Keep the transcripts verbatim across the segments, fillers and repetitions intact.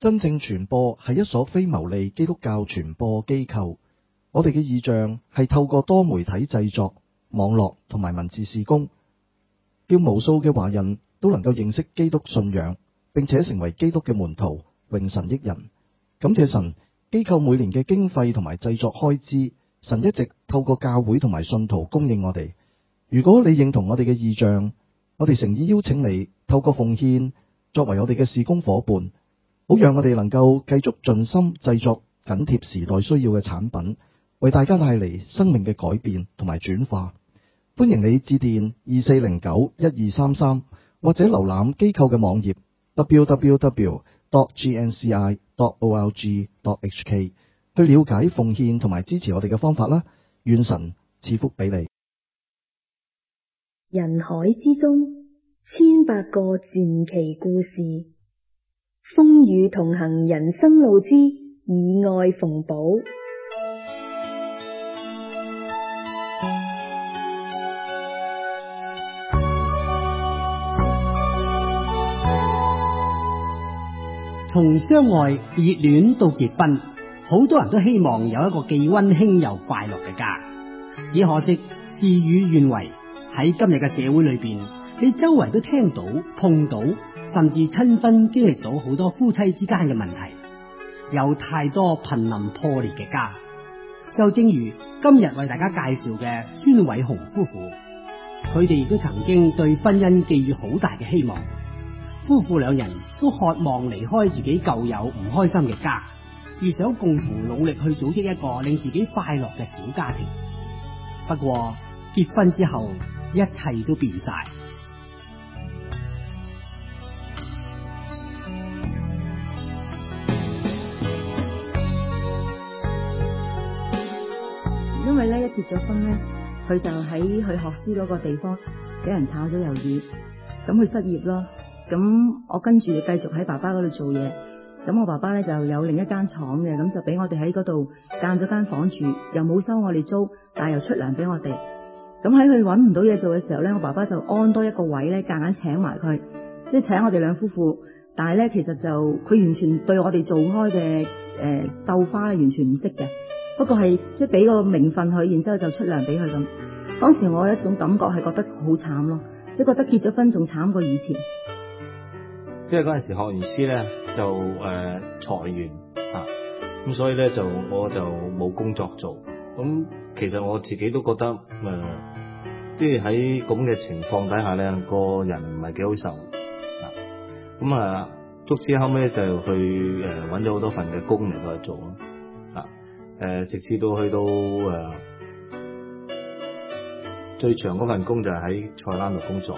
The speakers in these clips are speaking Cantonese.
真正傳播係一所非牟利基督教傳播機構。我哋嘅異象係透過多媒體製作、網絡同埋文字事工，叫無數嘅華人都能夠認識基督信仰，並且成為基督嘅門徒，榮神益人。感謝神，機構每年嘅經費同埋製作開支，神一直透過教會同埋信徒供應我哋。如果你認同我哋嘅異象，我哋誠意邀請你透過奉獻作為我哋嘅事工夥伴，好讓我哋能夠繼續盡心製作緊貼時代需要嘅產品，為大家帶嚟生命嘅改變同埋轉化。歡迎你致電二四零九一二三三，或者瀏覽機構嘅網頁 double-u double-u double-u dot g n c i dot org dot h k 去了解奉獻同埋支持我哋嘅方法啦。願神賜福俾你。 人海之中，千百個傳奇故事，風雨同行人生路之以愛縫補。 從相愛熱戀到結婚，好多人都希望有一個既溫馨又快樂嘅家。只可惜事與願違，喺今日嘅社會裏邊，你周圍都聽到、碰到，甚至親身經歷到好多夫妻之間嘅問題，有太多瀕臨破裂嘅家。就正如今日為大家介紹嘅孫偉雄夫婦，佢哋亦都曾經對婚姻寄予好大嘅希望。夫婦兩人都渴望離開自己舊有唔開心嘅家，而想共同努力去組織一個令自己快樂嘅小家庭。不過結婚之後，一切都變晒。 因為咧一結咗婚咧，佢就喺去學師嗰個地方俾人炒咗魷魚，咁佢失業咯。咁我跟住繼續喺爸爸嗰度做嘢，咁我爸爸咧就有另一間廠嘅，咁就俾我哋喺嗰度間咗間房住，又冇收我哋租，但係又出糧俾我哋。咁喺佢搵唔到嘢做嘅時候咧，我爸爸就安多一個位咧，夾硬請埋佢，即係請我哋兩夫婦。但係咧其實就佢完全對我哋做開嘅誒繡花咧完全唔識嘅，不過係即係俾個名分佢，然之後就出糧俾佢咁。當時我有一種感覺係覺得好慘咯，即係覺得結咗婚仲慘過以前。 即係嗰陣時學完師咧就誒、呃、裁員啊，咁所以咧就我就冇工作做。咁其實我自己都覺得誒，即係喺咁嘅情況底下咧，個人唔係幾好受啊。咁啊，卒之後尾就去誒搵咗好多份嘅工嚟去做咯。啊誒，直至到去到誒、呃、最長嗰份工就係喺菜欄度工作。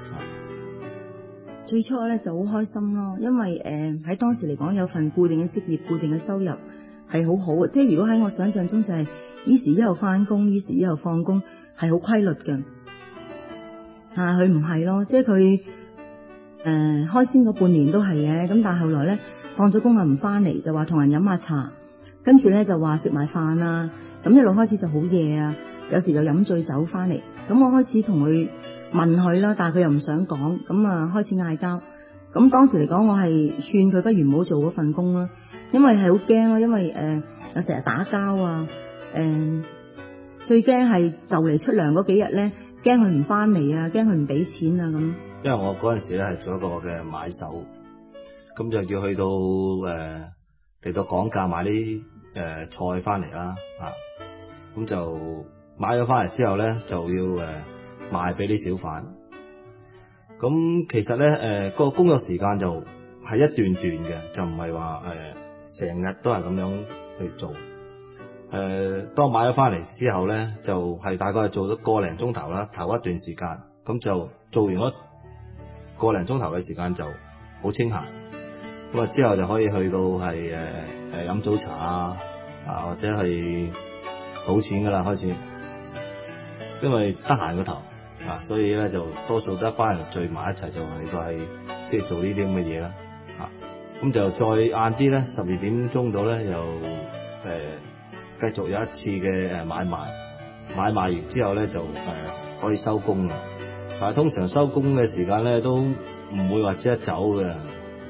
最初咧就好開心咯，因為誒喺、呃、當時嚟講有份固定嘅職業、固定嘅收入係好好嘅。即係如果喺我想象中就係依時一後翻工，依時一後放工，係好規律嘅。但係佢唔係咯，即係佢誒開先嗰半年都係嘅，咁但係後來咧放咗工啊唔翻嚟，就話同人飲下茶，跟住咧就話食埋飯啊，咁一路開始就好夜啊，有時就飲醉酒翻嚟，咁我開始同佢問佢啦，但係佢又唔想講，咁啊開始嗌交。咁當時嚟講，我係勸佢不如唔好做嗰份工啦，因為係好驚咯，因為誒有成日打交啊，誒、呃、最驚係就嚟出糧嗰幾日咧，驚佢唔翻嚟啊，驚佢唔俾錢啊咁。 因為我嗰陣時咧係做一個嘅買手，咁就要去到誒嚟到講價買啲誒菜翻嚟啦，啊，咁就買咗翻嚟之後咧就要誒。呃賣俾啲小販，咁其實咧，誒、呃，個工作時間就係一段段嘅，就唔係話誒成日都係咁樣去做。誒、呃，當買咗翻嚟之後咧，就係、是、大概係做咗個零鐘頭啦，頭一段時間，咁就做完咗個零鐘頭嘅時間就好清閒，咁啊之後就可以去到係誒誒飲早茶啊，啊或者係賭錢噶啦開始，因為得閒個頭。啊，所以咧就多數都一班人聚埋一齊就係個係即係做呢啲咁嘅嘢啦。啊，咁就再晏啲咧，十二點鐘到咧又誒、呃、繼續有一次嘅誒買賣，買賣完之後咧就誒、呃、可以收工啦。但係通常收工嘅時間咧都唔會話即刻走嘅，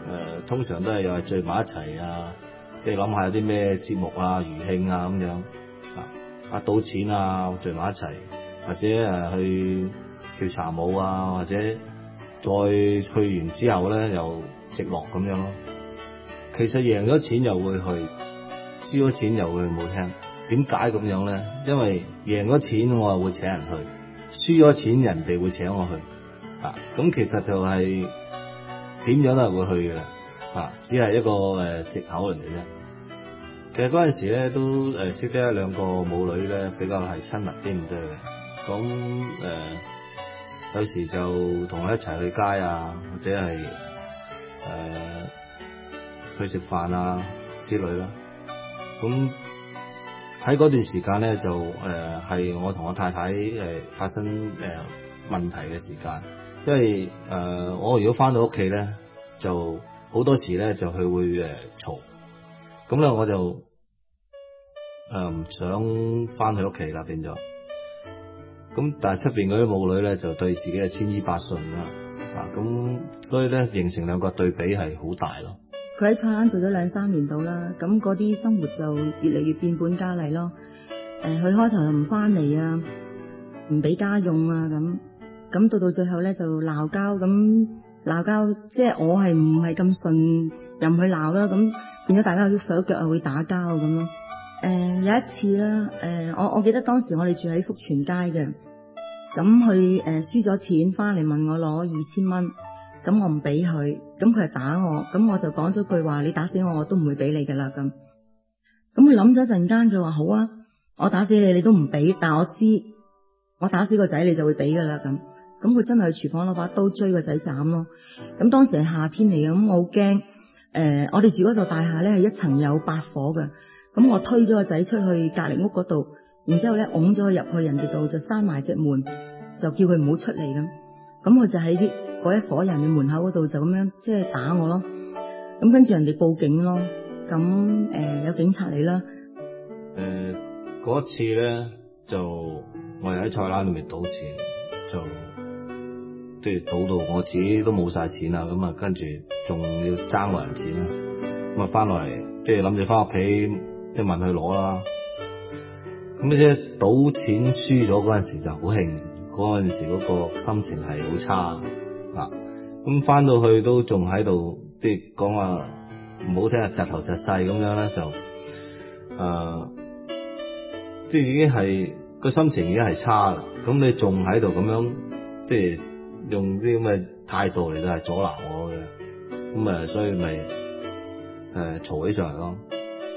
呃、通常都係又係聚埋一齊啊，即係諗下有啲咩節目啊、餘興啊咁樣啊，啊賭錢啊聚埋一齊，或者誒去跳茶舞啊，或者再去完之後咧又直落咁樣咯。其實贏咗錢又會去，輸咗錢又會冇聽。點解咁樣咧？因為贏咗錢我係會請人去，輸咗錢人哋會請我去。啊，咁其實就係點樣都係會去嘅，啊，只係一個誒藉口嚟嘅啫。其實嗰陣時咧都誒識得一兩個舞女咧，比較係親密啲咁多嘅。咁誒、呃、有時就同佢一齊去街啊，或者係誒、呃、去食飯啊之類啦。咁喺嗰段時間咧，就誒係、呃、我同我太太誒、呃、發生誒、呃、問題嘅時間，因為誒、呃、我如果翻到屋企咧，就好多時咧就佢會誒嘈，咁咧我就誒唔、呃、想翻去屋企啦，變咗。咁但係出邊嗰啲舞女咧就對自己係千依百順啦，啊咁所以咧形成兩個對比係好大咯。 佢喺菜欄做咗兩三年度啦，咁嗰啲生活就越嚟越變本加厲咯。誒、呃，佢開頭就唔翻嚟啊，唔俾家用啊，咁咁到到最後咧就鬧交，咁鬧交即係我係唔係咁順任佢鬧啦，咁變咗大家有啲手腳啊會打交咁咯。誒、呃，有一次啦，誒、呃，我我記得當時我哋住喺福全街嘅，咁佢誒輸咗錢翻嚟問我攞二千蚊。咁我唔俾佢，咁佢係打我，咁我就講咗句話：你打死我，我都唔會俾你噶啦。咁，咁佢諗咗一陣間，佢話好啊，我打死你，你都唔俾，但我知我打死個仔，你就會俾噶啦。咁，咁佢真係去廚房攞把刀追個仔斬咯。咁當時係夏天嚟嘅，咁我好驚。誒、呃，我哋住嗰座大廈咧係一層有八伙嘅，咁我推咗個仔出去隔籬屋嗰度，然之後咧拱咗佢入去人哋度，就閂埋隻門，就叫佢唔好出嚟咁。咁佢就喺啲嗰一伙人嘅門口嗰度就咁樣即係打我咯。咁跟住人哋報警咯。咁誒、呃、有警察嚟啦。 誒嗰次咧就我又喺菜欄裏面賭錢，就即係賭到我自己都冇晒錢啦。咁啊跟住仲要爭個人錢啦。咁啊翻落嚟即係諗住翻屋企即係問佢攞啦。咁呢啲賭錢輸咗嗰陣時就好興。嗰陣時嗰個心情係好差啊！咁翻到去都仲喺度，即係講話唔好聽啊，窒頭窒勢咁樣咧，就誒、呃，即係已經係個心情已經係差啦。咁你仲喺度咁樣，即係用啲咁嘅態度嚟到係阻撓我嘅，咁啊，所以咪誒嘈起上嚟咯。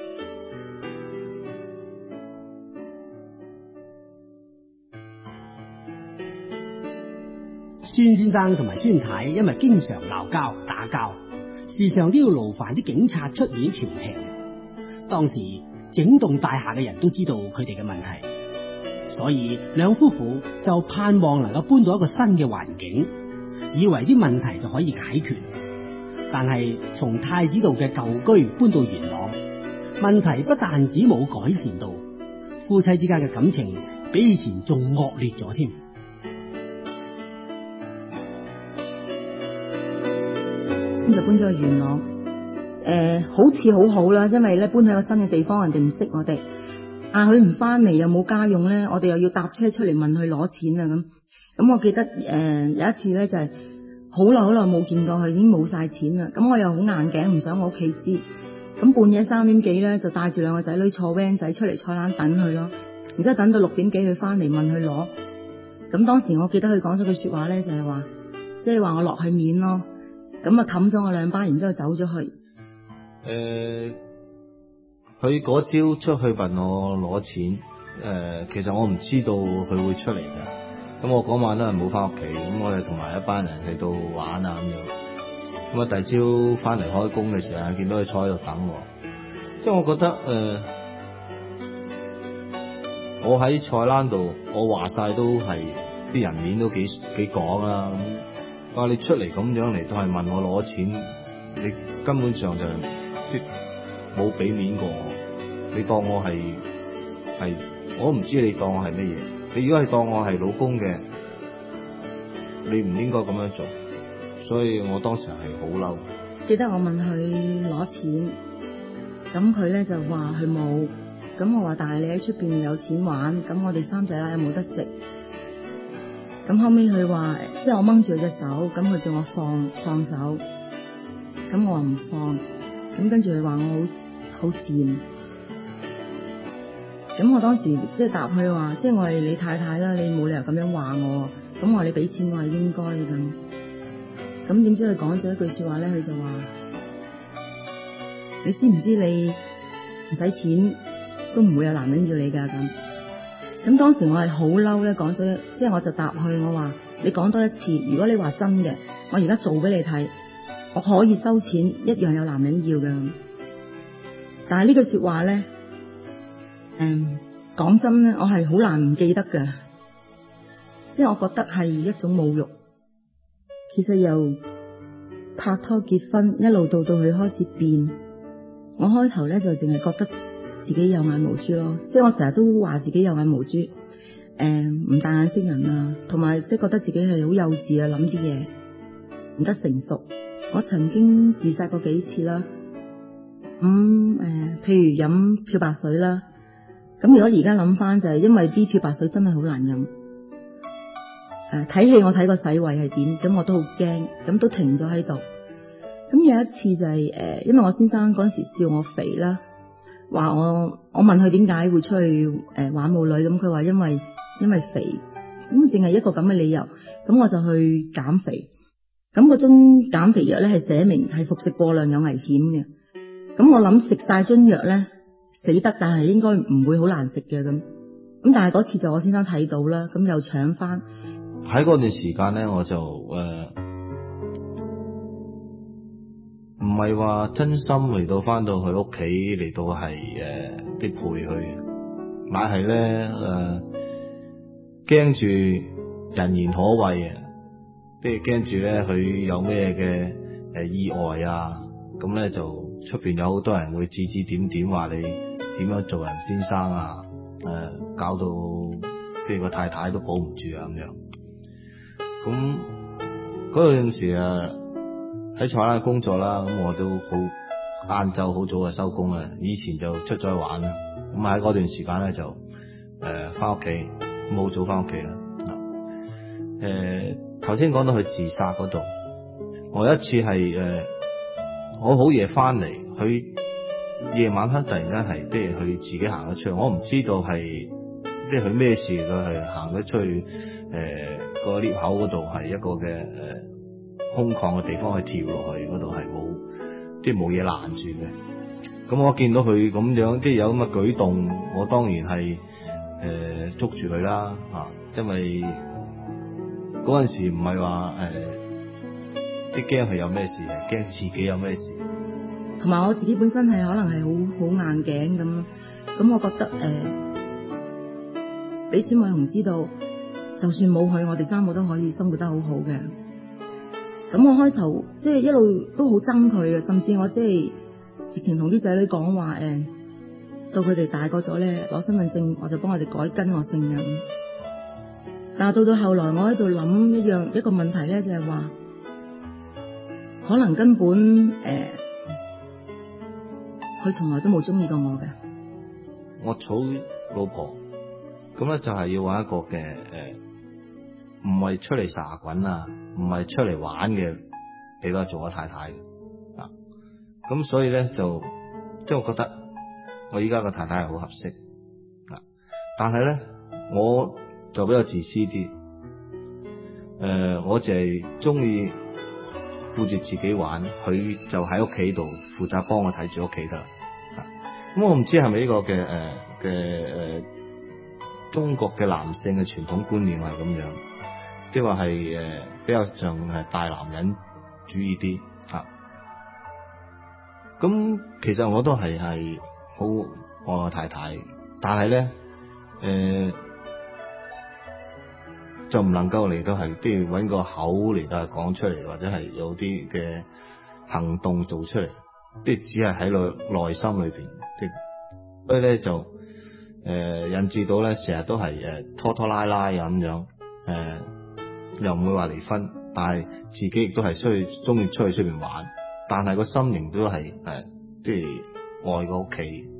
孫先生同埋孫太因為經常鬧交打交，時常都要勞煩啲警察出面調停。當時整棟大廈嘅人都知道佢哋嘅問題，所以兩夫婦就盼望能夠搬到一個新嘅環境，以為啲問題就可以解決。但係從太子道嘅舊居搬到元朗，問題不但止冇改善到，夫妻之間嘅感情比以前仲惡劣咗添。 咁就搬咗去元朗，誒、呃，好似好好啦，因為咧搬去個新嘅地方，人哋唔識我哋，啊，佢唔翻嚟又冇家用咧，我哋又要搭車出嚟問佢攞錢啊咁。咁我記得誒、呃、有一次咧就係好耐好耐冇見過佢，已經冇晒錢啦。咁我又好硬頸，唔想我屋企知。咁半夜三點幾咧就帶住兩個仔女坐 van 仔出嚟菜欄等佢咯。然之後等到六點幾佢翻嚟問佢攞。咁當時我記得佢講咗句說話咧，就係話，即係話我落去面咯。咁啊冚咗我兩巴，然之後走咗去。誒、 呃，佢嗰朝出去問我攞錢，誒、呃，其實我唔知道佢會出嚟嘅。咁我嗰晚都係冇翻屋企，咁我哋同埋一班人去到玩啊咁樣。咁啊，第二朝翻嚟開工嘅時候，見到佢坐喺度等我。即係我覺得，誒、呃，我喺菜欄度，我話晒都係啲人面都幾幾講啦。話你出嚟咁樣嚟都係問我攞錢，你根本上就即冇俾面過我，你當我係係，我唔知你當我係乜嘢。你如果係當我係老公嘅，你唔應該咁樣做。所以我當時係好嬲， 記得我問佢攞錢，咁佢咧就話佢冇，咁我話但係你喺出邊有錢玩，咁我哋三仔啦有冇得食？咁後尾佢話，即係我掹住佢隻手，咁佢叫我放放手，咁我話唔放，咁跟住佢話我好好賤，咁我當時即係答佢話，即係我係你太太啦，你冇理由咁樣話我，咁我話你俾錢我係應該嘅咁，咁點知佢講咗一句說話咧，佢就話你知唔知你唔使錢都唔會有男人要你噶咁。咁當時我係好嬲咧，講咗，即係我就答佢，我話你講多一次，如果你話真嘅，我而家做俾你睇，我可以收錢，一樣有男人要嘅。但係呢句說話咧，嗯，講真咧，我係好難唔記得嘅，即係我覺得係一種侮辱。其實由拍拖結婚一路到到佢開始變，我開頭咧就淨係覺得自己有眼無珠咯，即係我成日都話自己有眼無珠，誒、嗯，唔大眼識人啊，同埋即係覺得自己係好幼稚啊，諗啲嘢唔得成熟。我曾經自殺過幾次啦，咁、嗯、誒、呃，譬如飲漂白水啦，咁如果而家諗翻就係因為啲漂白水真係好難飲，誒、呃，睇戲我睇個洗胃係點，咁我都好驚，咁都停咗喺度。咁有一次就係、是、誒、呃，因為我先生嗰時笑我肥啦。話我我問佢點解會出去誒、呃、玩舞女，咁佢話因為因為肥，咁淨係一個咁嘅理由，咁我就去減肥，咁嗰種減肥藥咧係寫明係服食過量有危險嘅，咁我諗食晒樽藥咧死得，但係應該唔會好難食嘅咁，咁但係嗰次就我先生睇到啦，咁又搶翻。 喺嗰段時間咧，我就誒唔係話真心嚟到翻到佢屋企嚟到係誒啲陪佢，乃係咧誒驚住人言可畏啊，即係驚住咧佢有咩嘅誒意外啊，咁咧就出邊有好多人會指指點點話你點樣做人先生啊，誒、呃、搞到即係個太太都保唔住啊咁樣。咁嗰陣時啊喺采拉工作啦，咁我都好晏晝好早就收工啦。以前就出咗去玩啦，咁喺嗰段時間咧就誒翻屋企，冇早翻屋企啦。誒頭先講到佢自殺嗰度，我有一次係誒、呃、我好夜翻嚟，佢夜晚黑突然間係即係佢自己行咗出去，我唔知道係即係佢咩事，佢係行咗出去誒、呃嗰個 lift 口嗰度係一個嘅誒。呃空曠嘅地方去跳落去嗰度係冇，即係冇嘢攔住嘅。咁我見到佢咁樣，即係有咁嘅舉動，我當然係誒、呃、捉住佢啦，啊，因為嗰陣時唔係話誒，即係驚佢有咩事，係驚自己有咩事。 同埋我自己本身係可能係好好硬頸咁，咁我覺得誒，俾小偉雄知道，就算冇佢，我哋三個都可以生活得好好嘅。咁我開頭即係一路都好憎佢嘅，甚至我即係直情同啲仔女講話誒，到佢哋大個咗咧，攞身份證我就幫佢哋改跟我姓嘅。但係到到後來，我喺度諗一樣一個問題咧，就係話可能根本誒，佢從來都冇中意過我嘅。 我娶老婆，咁咧就係要揾一個嘅誒。呃唔係出嚟撒滾啊，唔係出嚟玩嘅，你都係做我太太嘅啊。咁所以咧就即係我覺得我依家個太太係好合適啊。但係咧我就比較自私啲，誒、呃，我淨係中意顧住自己玩，佢就喺屋企度負責幫我睇住屋企得啦。咁我唔知係咪呢個嘅誒嘅誒中國嘅男性嘅傳統觀念係咁樣。即係話係誒比較像係大男人主義啲啊，咁其實我都係係好愛我太太，但係咧誒就唔能夠嚟到係即係搵個口嚟到係講出嚟，或者係有啲嘅行動做出嚟，即係只係喺內內心裏邊，即係所以咧就誒、呃、引致到咧成日都係誒拖拖拉拉咁樣誒。呃又唔會話離婚，但係自己亦都係需要中意出去出邊玩， 但係個心仍都係誒，即係愛個屋企。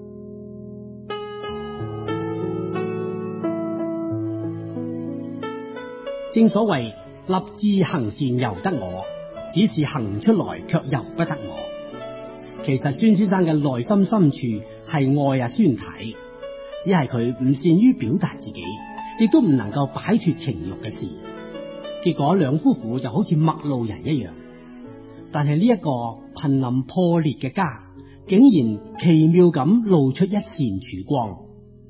正所謂立志行善由得我，只是行出來卻由不得我。其實孫先生嘅內心深處係愛阿孫太，只係佢唔善於表達自己，亦都唔能夠擺脫情慾嘅事。結果兩夫婦就好似陌路人一樣。但係呢一個瀕臨破裂嘅家，竟然奇妙咁露出一線曙光。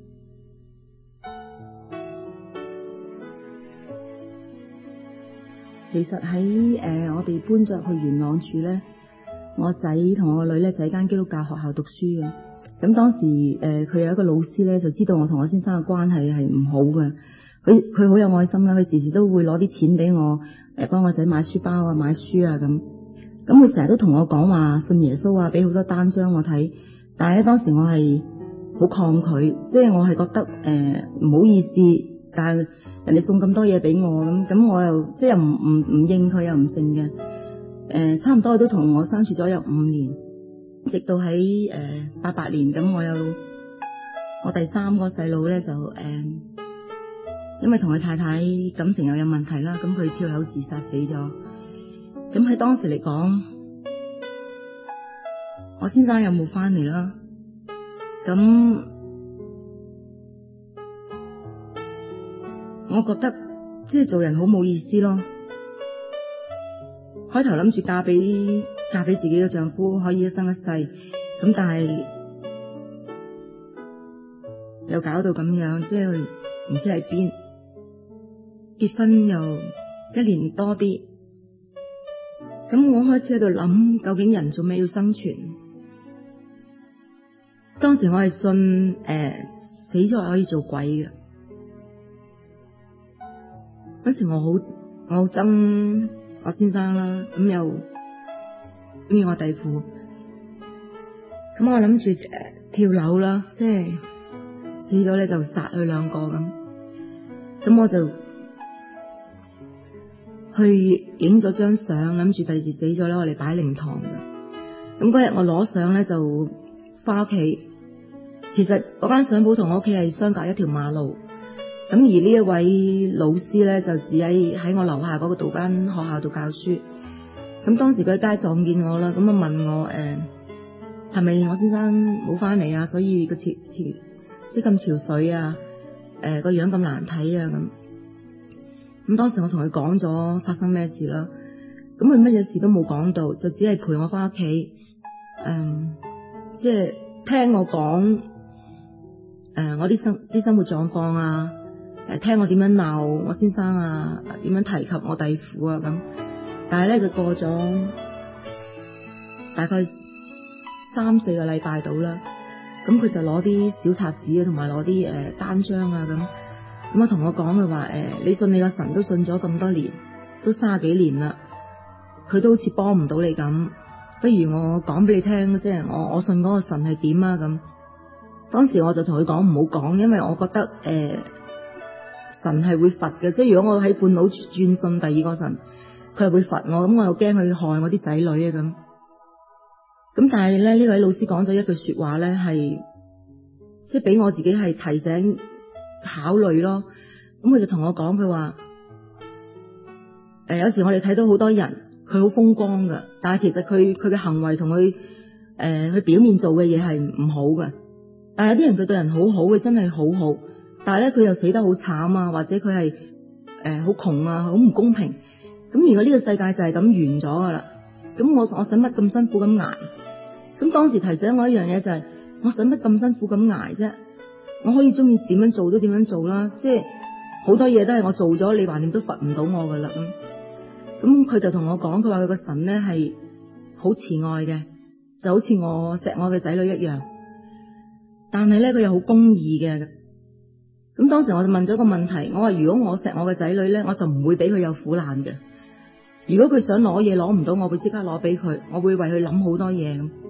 其實喺誒、呃、我哋搬咗去元朗住咧，我仔同我個女咧就喺間基督教學校讀書嘅。咁當時誒佢、呃、有一個老師咧就知道我同我先生嘅關係係唔好嘅，佢佢好有愛心啦，佢時時都會攞啲錢俾我誒幫我仔買書包啊、買書啊咁。咁佢成日都同我講話信耶穌啊，俾好多單張我睇。但係咧當時我係好抗拒，即係我係覺得誒唔好意思，但係人哋送咁多嘢俾我咁，咁我又即係唔唔唔應佢又唔剩嘅。誒、呃，差唔多都同我相處咗有五年，直到喺誒八八年咁，我有我第三個細路咧就誒、呃，因為同佢太太感情又有問題啦，咁佢跳樓自殺死咗。咁喺當時嚟講，我先生有冇翻嚟啦？咁我覺得即係做人好冇意思咯。開頭諗住嫁俾嫁俾自己嘅丈夫，可以一生一世。咁但係又搞到咁樣，即係唔知喺邊。結婚又一年多啲。咁我開始喺度諗，究竟人做咩要生存？當時我係信誒、呃、死咗可以做鬼嘅。嗰時我好我好憎我先生啦，咁又中意我弟婦，咁我諗住誒跳樓啦，即係死咗咧就殺佢兩個咁，咁我就去影咗張相，諗住第二時死咗咧，我哋擺靈堂嘅。咁嗰日我攞相咧就翻屋企，其實嗰間相鋪同我屋企係相隔一條馬路。咁而呢一位老師咧就只喺喺我樓下嗰個道間學校度教書。咁當時佢喺街撞見我啦，咁啊問我誒係咪我先生冇翻嚟啊？所以個潮潮即咁潮水啊，誒個樣咁難睇啊咁。咁當時我同佢講咗發生咩事啦，咁佢乜嘢事都冇講到，就只係陪我翻屋企，誒、嗯，即係聽我講，誒、呃，我啲生啲生活狀況啊，誒，聽我點樣鬧我先生啊，點樣提及我弟婦啊咁，但係咧就過咗大概三四個禮拜到啦，咁佢就攞啲小冊子啊，同埋攞啲誒單張啊咁。咁啊，同我講佢話誒，你信你個神都信咗咁多年，都卅幾年啦，佢都好似幫唔到你咁，不如我講俾你聽，即係我我信嗰個神係點啊咁。當時我就同佢講唔好講，因為我覺得誒、呃、神係會罰嘅，即係如果我喺半路轉信第二個神，佢係會罰我，咁我又驚佢害我啲仔女啊咁。咁但係咧呢位老師講咗一句說話咧，係即係俾我自己係提醒。考慮咯，咁佢就同我講，佢話誒，有時我哋睇到好多人，佢好風光噶，但係其實佢佢嘅行為同佢誒佢表面做嘅嘢係唔好嘅。但係有啲人佢對人好好嘅，真係好好，但係咧佢又死得好慘啊，或者佢係誒好窮啊，好唔公平。咁如果呢個世界就係咁完咗噶啦，咁我我使乜咁辛苦咁捱？咁當時提醒我一樣嘢就係、是，我使乜咁辛苦咁捱啫？我可以中意點樣做都點樣做啦，即係好多嘢都係我做咗，你橫掂都罰唔到我噶啦咁。咁佢就同我講，佢話佢個神咧係好慈愛嘅，就好似我錫我嘅仔女一樣。但係咧佢又好公義嘅。咁當時我就問咗個問題，我話如果我錫我嘅仔女咧，我就唔會俾佢有苦難嘅。如果佢想攞嘢攞唔到，我會即刻攞俾佢，我會為佢諗好多嘢咁。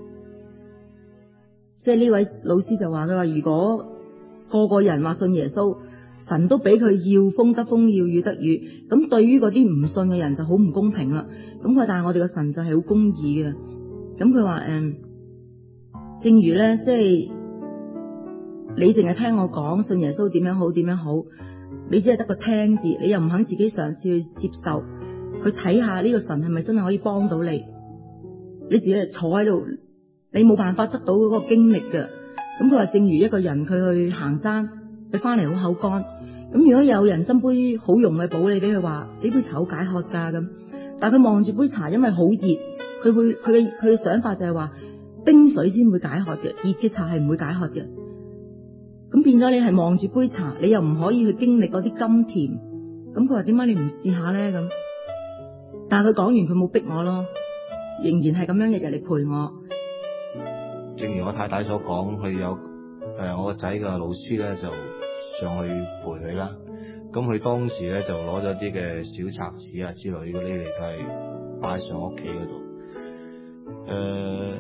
即係呢位老師就話佢話如果個個人話信耶穌， 神都俾佢要風得風，要雨得雨。咁對於嗰啲唔信嘅人就好唔公平啦。咁佢但係我哋個神就係好公義嘅。咁佢話誒，正如咧，即係你淨係聽我講信耶穌點樣好點樣好，你只係得個聽字，你又唔肯自己嘗試去接受，去睇下呢個神係咪真係可以幫到你？你自己係坐喺度，你冇辦法得到嗰個經歷嘅。咁佢話正如一個人佢去行山，佢翻嚟好口乾，咁如果有人斟杯好濃嘅補你俾佢話，呢杯茶好解渴噶咁，但係佢望住杯茶，因為好熱，佢會佢嘅佢嘅想法就係話冰水先會解渴嘅，熱嘅茶係唔會解渴嘅。咁變咗你係望住杯茶，你又唔可以去經歷嗰啲甘甜。咁佢話點解你唔試下咧？咁，但係佢講完佢冇逼我咯，仍然係咁樣日日嚟陪我。 正如我太太所講，佢有誒、呃、我個仔嘅老師咧就上去陪佢啦。咁佢當時咧就攞咗啲嘅小冊子啊之類嗰啲嚟，就係擺上屋企嗰度。誒、呃，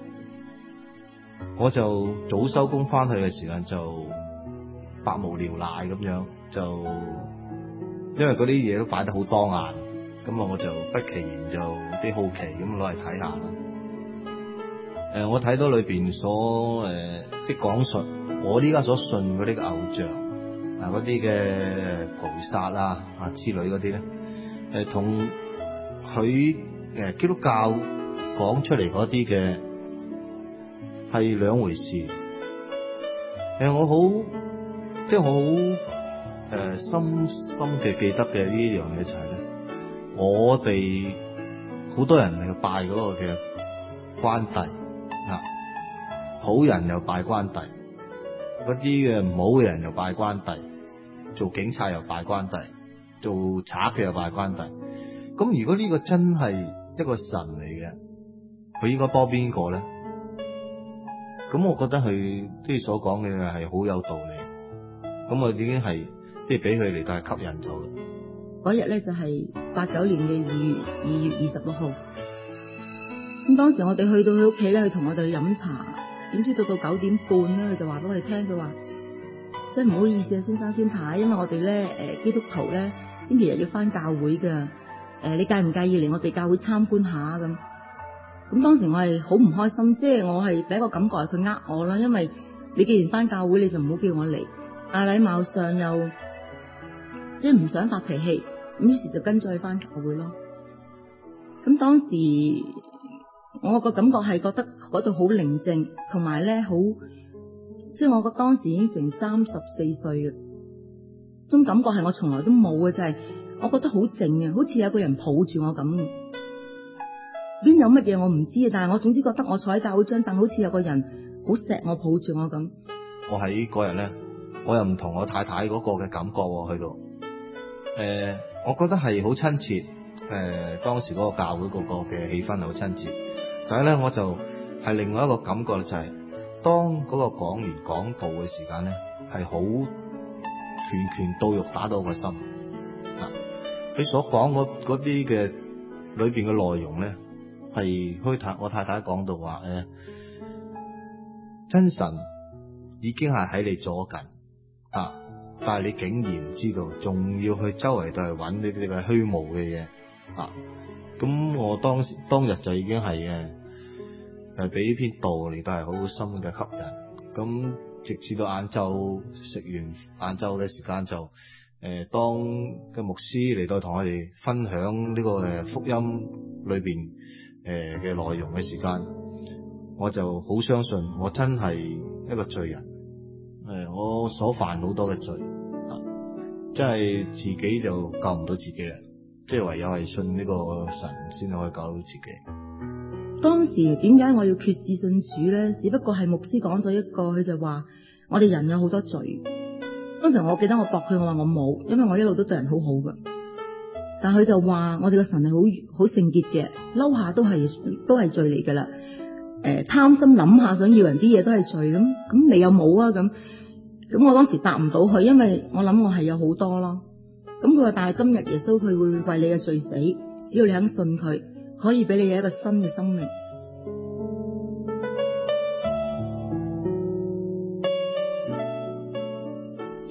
我就早收工翻去嘅時間就百無聊賴咁樣，就因為嗰啲嘢都擺得好當眼，咁啊我就不其然就有啲好奇咁攞嚟睇下啦。誒、呃，我睇到裏邊所誒啲講述，我依家所信嗰啲偶像啊，嗰啲嘅菩薩啦啊之類嗰啲咧，誒同佢誒基督教講出嚟嗰啲嘅係兩回事。誒、呃，我好即係我好誒、呃、深深嘅記得嘅呢樣嘢就係咧，我哋好多人嚟拜嗰個嘅關帝。啊！好人又拜關帝，嗰啲嘅唔好嘅人又拜關帝，做警察又拜關帝，做賊嘅又拜關帝。咁如果呢個真係一個神嚟嘅，佢應該幫邊個咧？咁我覺得佢即係所講嘅係好有道理。咁我已經係即係俾佢嚟到係吸引咗。 嗰日咧就係八九年嘅二月二月二十六號。咁當時我哋去到佢屋企咧，佢同我哋去飲茶，點知到到九點半咧，佢就話俾我哋聽，佢話即係唔好意思啊，先生先太，因為我哋咧誒基督徒咧星期日要翻教會嘅，誒、呃、你介唔介意嚟我哋教會參觀下咁？咁當時我係好唔開心，即係我係第一個感覺係佢呃我啦，因為你既然翻教會，你就唔好叫我嚟，大禮貌上又即係唔想發脾氣，咁於是就跟咗佢翻教會咯。咁當時我個感覺係覺得嗰度好寧靜，同埋咧好，即係我覺得當時已經成三十四歲嘅，種感覺係我從來都冇嘅，就係、是、我覺得好靜啊，好似有個人抱住我咁。邊有乜嘢我唔知啊，但係我總之覺得我坐喺教會張凳，好似有個人好錫我，抱住我咁。 我喺嗰日咧，我又唔同我太太嗰個嘅感覺去到，誒、呃，我覺得係好親切，誒、呃，當時嗰個教會嗰個嘅氣氛係好親切。但係咧，我就係另外一個感覺就係、是，當嗰個講員講道嘅時間咧，係好拳拳到肉，打到我個心。啊，佢所講嗰啲嘅裏邊嘅內容咧，係開太我太太講到話，誒、呃，真神已經係喺你左近啊，但係你竟然唔知道，仲要去周圍度去揾呢啲嘅虛無嘅嘢啊！咁我當時當日就已經係誒誒俾呢篇道嚟到係好深嘅吸引。咁直至到晏晝食完晏晝嘅時間就誒、呃、當嘅牧師嚟到同我哋分享呢個誒福音裏邊誒嘅內容嘅時間，我就好相信我真係一個罪人。誒、呃、我所犯好多嘅罪啊，即係自己就救唔到自己啦。即係唯有係信呢個神先可以救到自己。 當時點解我要決志信主咧？只不過係牧師講咗一個，佢就話我哋人有好多罪。當時我記得我駁佢，我話我冇，因為我一路都對人好好噶。但係佢就話我哋個神係好好聖潔嘅，嬲下都係都係罪嚟噶啦。誒、呃，貪心諗下想要人啲嘢都係罪咁，咁你有冇啊？咁咁我當時答唔到佢，因為我諗我係有好多咯。咁佢話，但係今日耶穌佢會為你嘅罪死，只要你肯信佢，可以俾你有一個新嘅生命。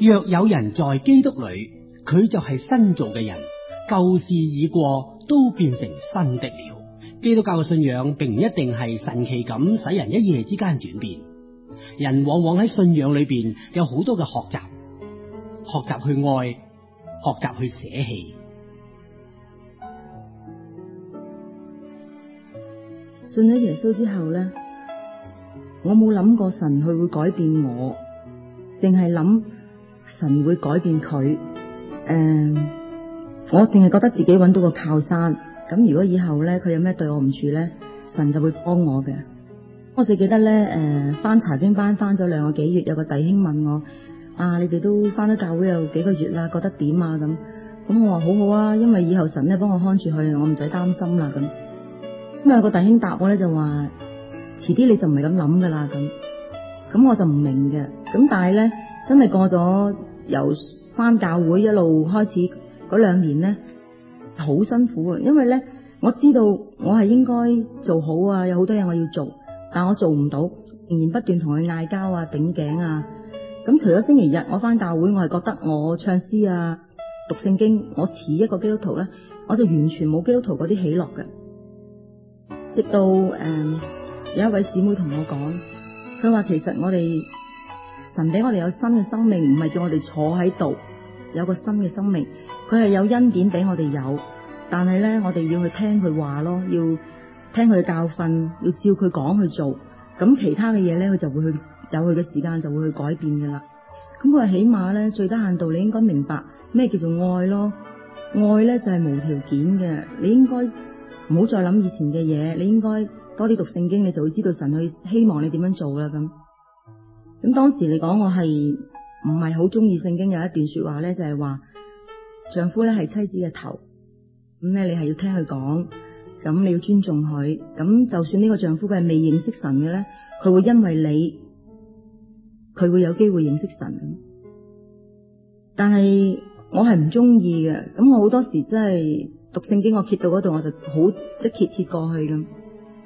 若有人在基督裏，佢就係新造嘅人，舊事已過，都變成新的了。基督教嘅信仰並唔一定係神奇咁使人一夜之間轉變，人往往喺信仰裏邊有好多嘅學習，學習去愛，學習去捨棄。 信咗耶穌之後呢，我冇諗過神佢會改變我，淨係諗神會改變佢。誒、呃，我淨係覺得自己揾到個靠山。咁如果以後呢，佢有咩對我唔住呢，神就會幫我嘅。我最記得呢，誒、呃，翻查經班翻咗兩個幾月，有個弟兄問我：啊，你哋都翻咗教會有幾個月啦，覺得點啊？咁，咁我話好好啊，因為以後神咧幫我看住佢，我唔使擔心啦。咁，咁有個弟兄答我咧就話：遲啲你就唔係咁諗噶啦。咁，咁我就唔明嘅。咁但係咧，真係過咗由翻教會一路開始嗰兩年咧，好辛苦啊！因為咧，我知道我係應該做好啊，有好多嘢我要做，但我做唔到，仍然不斷同佢嗌交啊、頂頸啊。咁除咗星期日我翻教會，我係覺得我唱詩啊、讀聖經，我似一個基督徒咧，我就完全冇基督徒嗰啲喜樂嘅。直到誒、呃、有一位姊妹同我講，佢話其實我哋神俾我哋有新嘅生命，唔係叫我哋坐喺度有個新嘅生命，佢係有恩典俾我哋有，但係咧我哋要去聽佢話咯，要聽佢嘅教訓，要照佢講去做，咁其他嘅嘢咧佢就會去有佢嘅時間就會去改變噶啦。咁佢話起碼咧最低限度你應該明白咩叫做愛咯，愛咧就係無條件嘅，你應該唔好再諗以前嘅嘢，你應該多啲讀聖經，你就會知道神去希望你點樣做啦。咁咁當時嚟講，我係唔係好中意聖經有一段說話咧，就係話丈夫咧係妻子嘅頭，咁咧你係要聽佢講，咁你要尊重佢，咁就算呢個丈夫佢係未認識神嘅咧，佢會因為你，佢會有機會認識神。但係我係唔中意嘅，咁我好多時真係讀聖經，我揭到嗰度我就好即揭揭過去咁。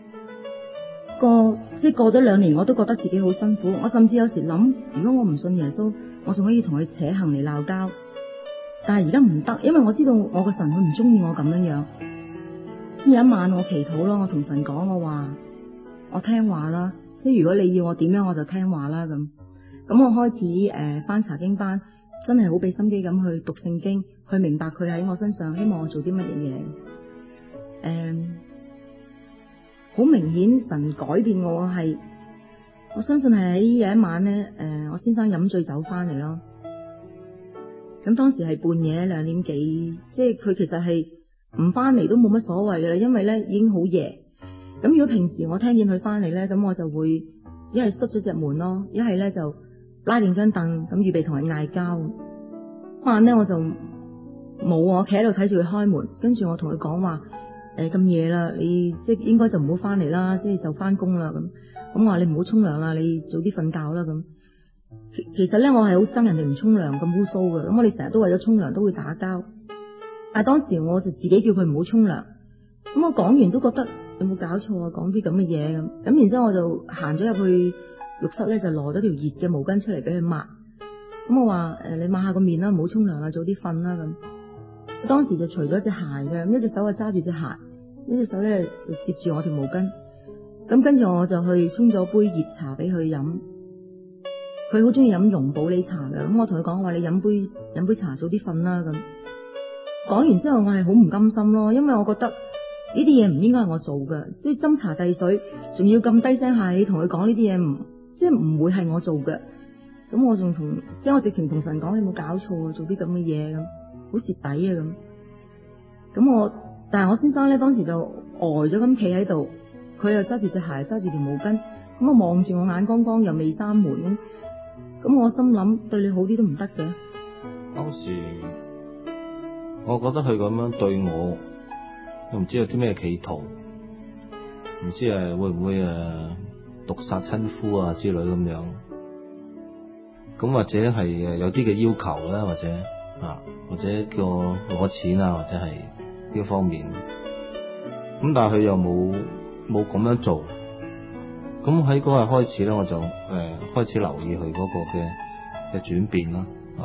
過即係過咗兩年，我都覺得自己好辛苦。我甚至有時諗，如果我唔信耶穌，我仲可以同佢扯行嚟鬧交。但係而家唔得，因為我知道我個神佢唔中意我咁樣樣。有一晚我祈禱咯，我同神講，我話我聽話啦，即係如果你要我點樣，我就聽話啦咁。咁我開始誒、呃、翻查經班，真係好俾心機咁去讀聖經，去明白佢喺我身上希望我做啲乜嘢嘢。誒、呃。好明顯神改變我係，我相信係喺有一晚呢，誒、呃，我先生飲醉酒翻嚟咯。咁當時係半夜兩點幾，即係佢其實係唔翻嚟都冇乜所謂噶啦，因為呢已經好夜。咁如果平時我聽見佢翻嚟呢，咁我就會一係閂咗隻門咯，一係呢就拉定張凳，咁預備同佢嗌交。晚呢我就冇，我企喺度睇住佢開門，跟住我同佢講話。誒，咁夜啦，你即係應該就唔好翻嚟啦，即係就翻工啦咁。咁我話你唔好沖涼啦，你早啲瞓覺啦咁。其其實咧，我係好憎人哋唔沖涼咁污糟嘅。咁我哋成日都為咗沖涼都會打交。但係當時我就自己叫佢唔好沖涼。咁我講完都覺得有冇搞錯啊？講啲咁嘅嘢咁。咁然之後我就行咗入去浴室咧，就攞咗條熱嘅毛巾出嚟俾佢抹。咁我話誒，你抹下個面啦，唔好沖涼啦，早啲瞓啦咁。當時就除咗隻鞋嘅，咁一隻手啊揸住隻鞋，一隻手咧就接住我條毛巾。咁跟住我就去沖咗杯熱茶俾佢飲。佢好中意飲容寶利茶嘅，咁我同佢講話，你飲杯飲杯茶，早啲瞓啦咁。講完之後我係好唔甘心咯，因為我覺得呢啲嘢唔應該係我做嘅，即係斟茶遞水，仲要咁低聲下氣同佢講呢啲嘢，唔即係唔會係我做嘅。咁我仲同即係我直情同神講，你冇搞錯啊，做啲咁嘅嘢咁。好蝕底啊咁，咁我但係我先生咧當時就呆咗咁企喺度，佢又揸住隻鞋揸住條毛巾，咁我望住我眼光光又未閂門咁，咁我心諗對你好啲都唔得嘅。 當時我覺得佢咁樣對我，我唔知有啲咩企圖，唔知誒會唔會誒毒殺親夫啊之類咁樣，咁或者係誒有啲嘅要求啦，或者。啊，或者叫我攞錢啊，或者係呢方面，咁但係佢又冇冇咁樣做，咁喺嗰日開始咧，我就誒、呃、開始留意佢嗰個嘅嘅轉變啦，啊，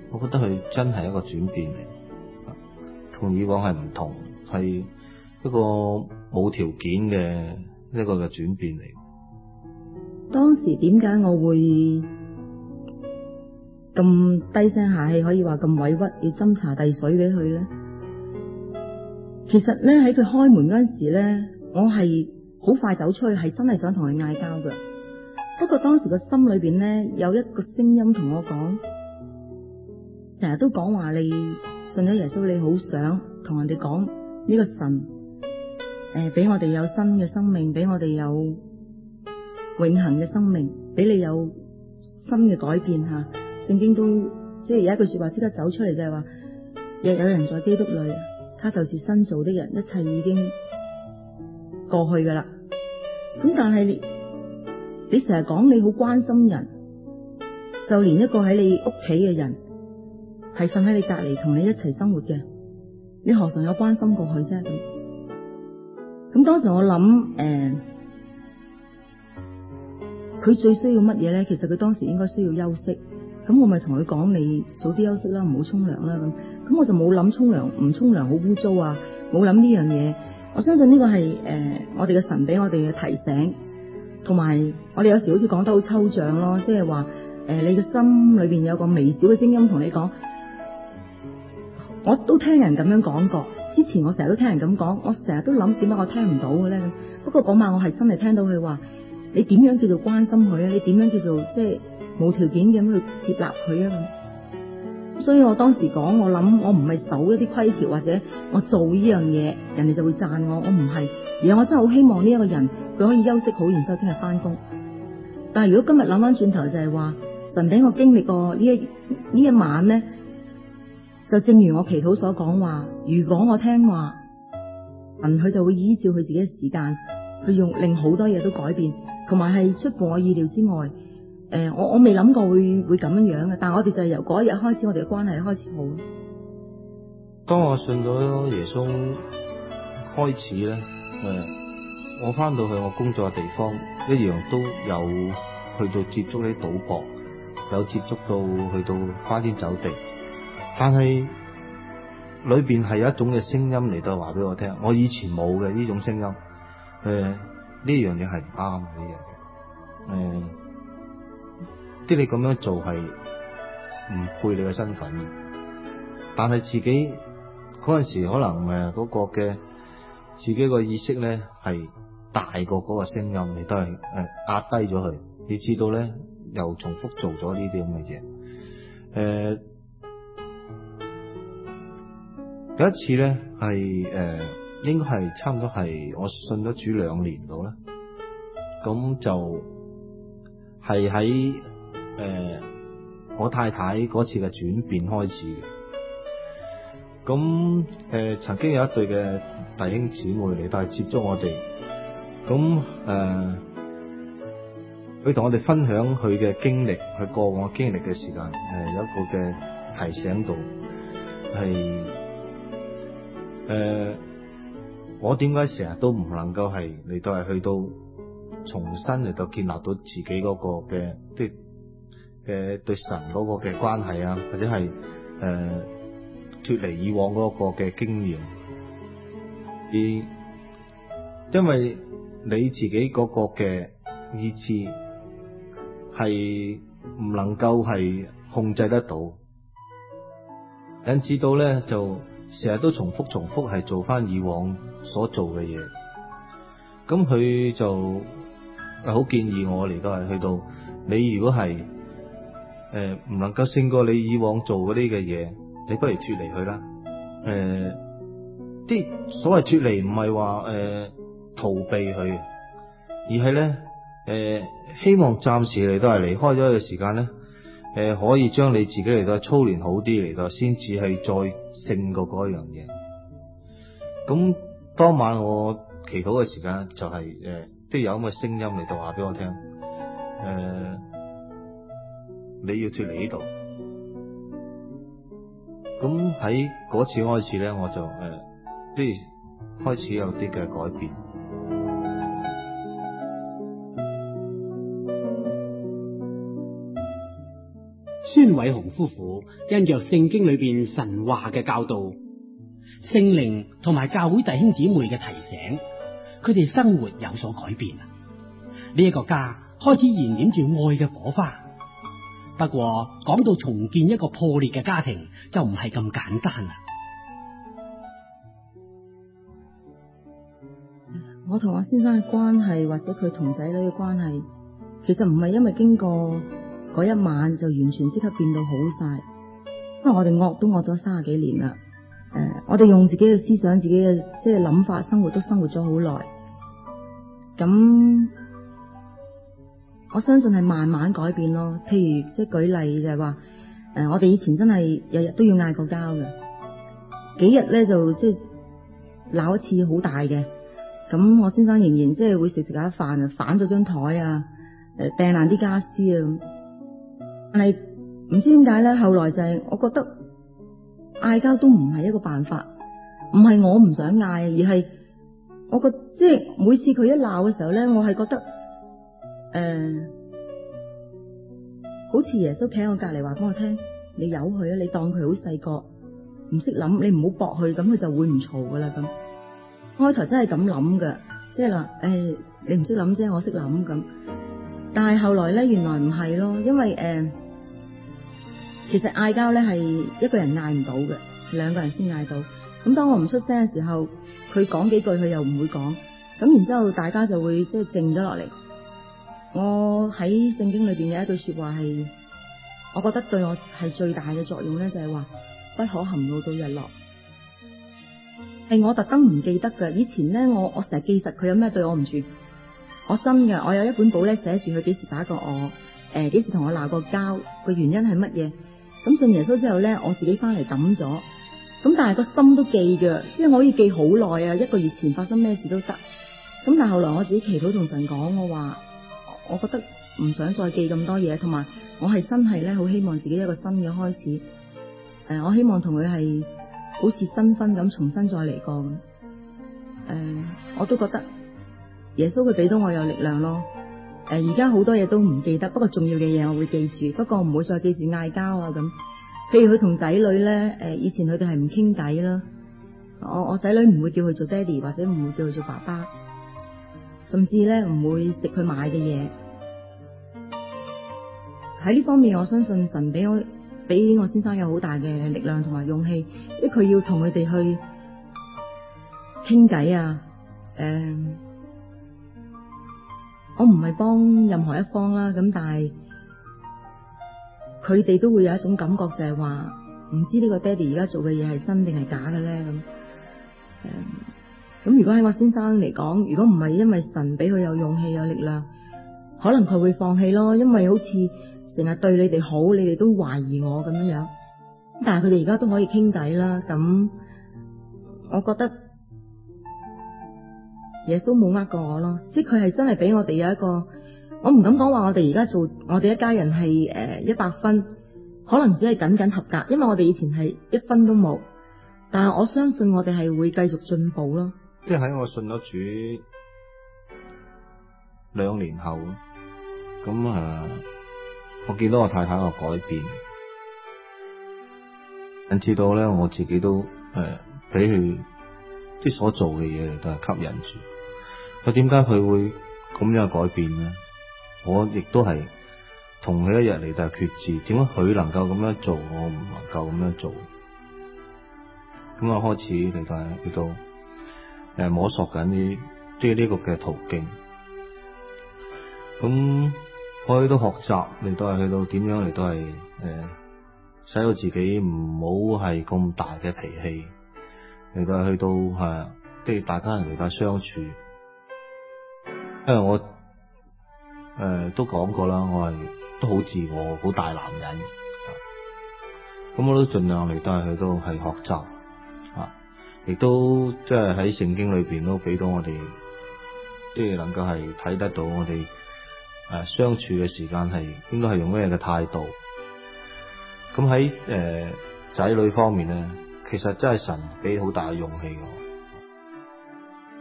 我覺得佢真係一個轉變嚟，同以往係唔同，係一個冇條件嘅一個嘅轉變嚟。 當時點解我會咁低聲下氣，可以話咁委屈，要斟茶遞水俾佢呢？其實呢，喺佢開門嗰陣時呢，我係好快走出去，係真係想同佢嗌交嘅。不過當時個心裏邊呢，有一個聲音同我講，成日都講話你信咗耶穌，你好想同人哋講呢個神誒，俾、呃、我哋有新嘅生命，俾我哋有永恆嘅生命，俾你有新嘅改變吓。聖經都即係有一句說話即刻走出嚟，就係話若有人在基督裏，他就是新造的人，一切已經過去噶啦。咁但係你你成日講你好關心人，就連一個喺你屋企嘅人係瞓喺你隔籬同你一齊生活嘅，你何嘗有關心過佢啫？咁咁當時我諗誒，佢、呃、最需要乜嘢咧？其實佢當時應該需要休息。咁我咪同佢講，你早啲休息啦，唔好沖涼啦。咁咁我就冇諗沖涼唔沖涼好污糟啊，冇諗呢樣嘢。我相信呢個係誒、呃、我哋嘅神俾我哋嘅提醒，同埋我哋有時好似講得好抽象咯，即係話誒你嘅心裏邊有個微小嘅聲音同你講，我都聽人咁樣講過。之前我成日都聽人咁講，我成日都諗點解我聽唔到嘅咧？不過嗰晚我係真係聽到佢話，你點樣叫做關心佢啊？你點樣叫做即係無條件咁去接納佢啊？咁，所以我當時講，我諗我唔係守一啲規條，或者我做呢樣嘢，人哋就會讚我，我唔係，而係我真係好希望呢一個人佢可以休息好，然之後聽日翻工。但係如果今日諗翻轉頭，就係話神俾我經歷過呢一呢一晚咧，就正如我祈禱所講話，如果我聽話，神佢就會依照佢自己嘅時間，去用令好多嘢都改變，同埋係出乎我意料之外。誒、呃，我我未諗過會會咁樣樣嘅，但係我哋就係由嗰一日開始，我哋嘅關係開始好。 當我信咗耶穌開始咧，誒、呃，我翻到去我工作嘅地方，一樣都有去到接觸啲賭博，有接觸到去到花天酒地，但係裏邊係有一種嘅聲音嚟到話俾我聽，我以前冇嘅呢種聲音，誒、呃，呢樣嘢係唔啱嘅，呢樣嘢，誒、呃。即係你咁樣做係唔配你嘅身份，但係自己嗰陣時可能誒嗰個嘅自己個意識咧係大過嗰個聲音，你都係誒壓低咗佢。你知道咧又重複做咗呢啲咁嘅嘢。誒、呃、有一次咧係誒應該係差唔多係我信咗主兩年度啦，咁就係喺。誒、呃，我太太嗰次嘅轉變開始嘅，咁誒、呃、曾經有一對嘅弟兄姊妹嚟到接觸我哋，咁誒佢同我哋分享佢嘅經歷，佢過往經歷嘅時間，誒、呃、有一個嘅提醒到係誒、呃、我點解成日都唔能夠係嚟到係去到重新嚟到建立到自己嗰個嘅即係嘅對神嗰個嘅關係啊，或者係誒脫離以往嗰個嘅經驗，而因為你自己嗰個嘅意志係唔能夠係控制得到，引致到咧就成日都重複重複係做翻以往所做嘅嘢，咁佢就好建議我嚟到係去到你如果係誒，唔、呃、能夠勝過你以往做嗰啲嘅嘢，你不如脫離佢啦。誒、呃，啲所謂脫離唔係話誒逃避佢，而係咧誒希望暫時嚟到係離開咗嘅時間咧，誒、呃、可以將你自己嚟到操練好啲嚟到，先至係再勝過嗰樣嘢。咁當晚我祈禱嘅時間就係、是、誒，都、呃、有咁嘅聲音嚟到話俾我聽，誒、呃。你要脫離呢度，咁喺嗰次開始咧，我就誒，即、呃、係開始有啲嘅改變。 孫偉雄夫婦因着聖經裏邊神話嘅教導、聖靈同埋教會弟兄姊妹嘅提醒，佢哋生活有所改變啦。呢一個家開始燃點住愛嘅火花。不過講到重建一個破裂嘅家庭，就唔係咁簡單啦。 我同我先生嘅關係，或者佢同仔女嘅關係，其實唔係因為經過嗰一晚就完全即刻變到好晒，因為我哋惡都惡咗三十幾年啦。誒、呃，我哋用自己嘅思想、自己嘅即係諗法，生活都生活咗好耐。咁我相信係慢慢改變咯。譬如即係舉例就係話，誒、呃，我哋以前真係日日都要嗌過交嘅，幾日咧就即係鬧一次好大嘅。咁我先生仍然即係會食食下飯啊，反咗張台啊，誒掟爛啲家私啊。但係唔知點解咧，後來就係我覺得嗌交都唔係一個辦法，唔係我唔想嗌，而係我覺得即係每次佢一鬧嘅時候咧，我係覺得誒、呃，好似耶穌企喺我隔籬話俾我聽，你由佢啊，你當佢好細個，唔識諗，你唔好駁佢，咁佢就會唔嘈噶啦咁。開頭真係咁諗噶，即係話誒，你唔識諗啫，我識諗咁。但係後來咧，原來唔係咯，因為誒、呃，其實嗌交咧係一個人嗌唔到嘅，係兩個人先嗌到。咁當我唔出聲嘅時候，佢講幾句，佢又唔會講。咁然之後大家就會即係靜咗落嚟。我喺聖經裏邊有一句說話係，我覺得對我係最大嘅作用咧，就係話不可含怒到日落。係我特登唔記得噶，以前咧我我成日記實佢有咩對我唔住，我真嘅，我有一本簿咧寫住佢幾時打過我，誒幾時同我鬧過交，個原因係乜嘢。咁信耶穌之後咧，我自己翻嚟抌咗，咁但係個心都記嘅，因為我可以記好耐啊，一個月前發生咩事都得。咁但係後來我自己祈禱同神講，我話我覺得唔想再記咁多嘢，同埋我係真係咧好希望自己一個新嘅開始，誒、呃、我希望同佢係好似新婚咁重新再嚟過咁，誒、呃，我都覺得耶穌佢俾到我有力量咯。誒、呃，而家好多嘢都唔記得，不過重要嘅嘢我會記住，不過唔會再記住嗌交啊咁。譬如佢同仔女咧，誒、呃，以前佢哋係唔傾偈啦，我我仔女唔會叫佢做爹哋，或者唔會叫佢做爸爸，甚至咧唔會食佢買嘅嘢。喺呢方面，我相信神俾我。俾我先生有好大嘅力量同埋勇氣，因為佢要同佢哋去傾偈啊。誒、呃，我唔係幫任何一方啦，咁但係佢哋都會有一種感覺，就係話唔知呢個爹哋而家做嘅嘢係真定係假嘅咧。咁誒，咁如果喺我先生嚟講，如果唔係因為神俾佢有勇氣有力量，可能佢會放棄咯，因為好似成日對你哋好，你哋都懷疑我咁樣樣，但係佢哋而家都可以傾偈啦。咁我覺得耶穌冇呃過我咯，即係佢係真係俾我哋有一個，我唔敢講話我哋而家做我哋一家人係誒一百分，可能只係僅僅合格，因為我哋以前係一分都冇，但係我相信我哋係會繼續進步咯。 即係喺我信咗主兩年後，咁誒。呃我見到我太太個改變，引致到咧我自己都誒俾佢即係所做嘅嘢都係吸引住。佢點解佢會咁樣改變咧？我亦都係同佢一日嚟，但係決志，點解佢能夠咁樣做，我唔能夠咁樣做？咁啊開始嚟到嚟到誒摸索緊呢即係呢個嘅途徑。咁我去到學習嚟到係去到點樣嚟到係誒，使到自己唔好係咁大嘅脾氣，嚟到去到係即係大家人嚟到相處。因為我誒、呃、都講過啦，我係都好自我，好大男人。咁我都盡量嚟到係去到係學習啊，亦都即係喺聖經裏邊都俾到我哋，即係能夠係睇得到我哋。誒、呃，相處嘅時間係應該係用咩嘅態度？咁喺誒仔女方面咧，其實真係神俾好大嘅勇氣我。誒、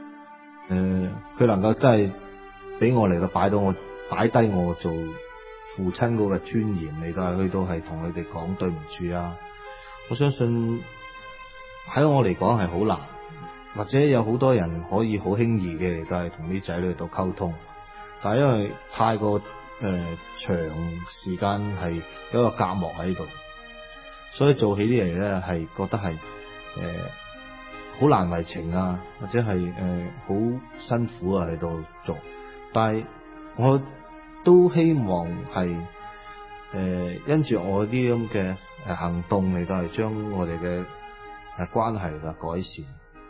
呃，佢能夠真係俾我嚟到擺到我擺低我做父親嗰個尊嚴嚟到係去到係同佢哋講對唔住啊。我相信喺我嚟講係好難，或者有好多人可以好輕易嘅嚟到係同啲仔女度溝通，但係因為太過誒、呃、長時間係有一個隔膜喺度，所以做起啲嚟咧係覺得係誒好難為情啊，或者係誒好辛苦啊喺度做，但係我都希望係誒、呃、因住我啲咁嘅誒行動嚟到係將我哋嘅誒關係嚟到改善。誒、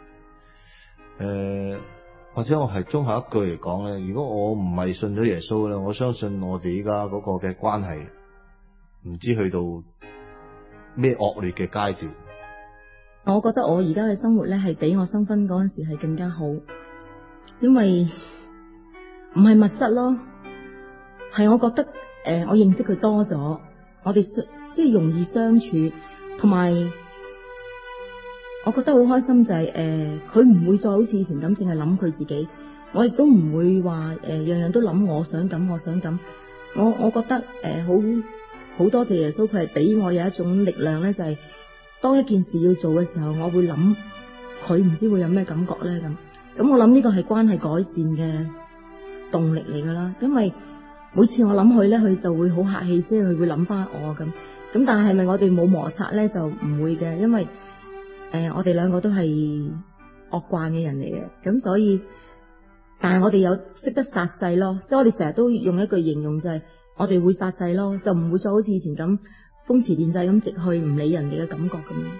呃、或者我係綜合一句嚟講咧，如果我唔係信咗耶穌咧，我相信我哋依家嗰個嘅關係唔知去到咩惡劣嘅階段。 我覺得我而家嘅生活咧係比我新婚嗰陣時係更加好，因為唔係物質咯，係我覺得誒、呃、我認識佢多咗，我哋即係容易相處，同埋我覺得好開心就係誒佢唔會再好似以前咁淨係諗佢自己，我亦都唔會話誒、呃、樣樣都諗我想咁我想咁，我我覺得誒好好多謝耶穌，佢係俾我有一種力量咧，就係、是。當一件事要做嘅時候，我會諗佢唔知會有咩感覺咧咁。咁我諗呢個係關係改善嘅動力嚟噶啦。因為每次我諗佢咧，佢就會好客氣，即係佢會諗翻我咁。咁但係係咪我哋冇摩擦咧？就唔會嘅，因為誒、呃、我哋兩個都係惡慣嘅人嚟嘅。咁所以，但係我哋有識得殺制咯。即係我哋成日都用一句形容就係、是、我哋會殺制咯，就唔會再好似以前咁。風馳電掣咁直去，唔理人哋嘅感覺咁樣。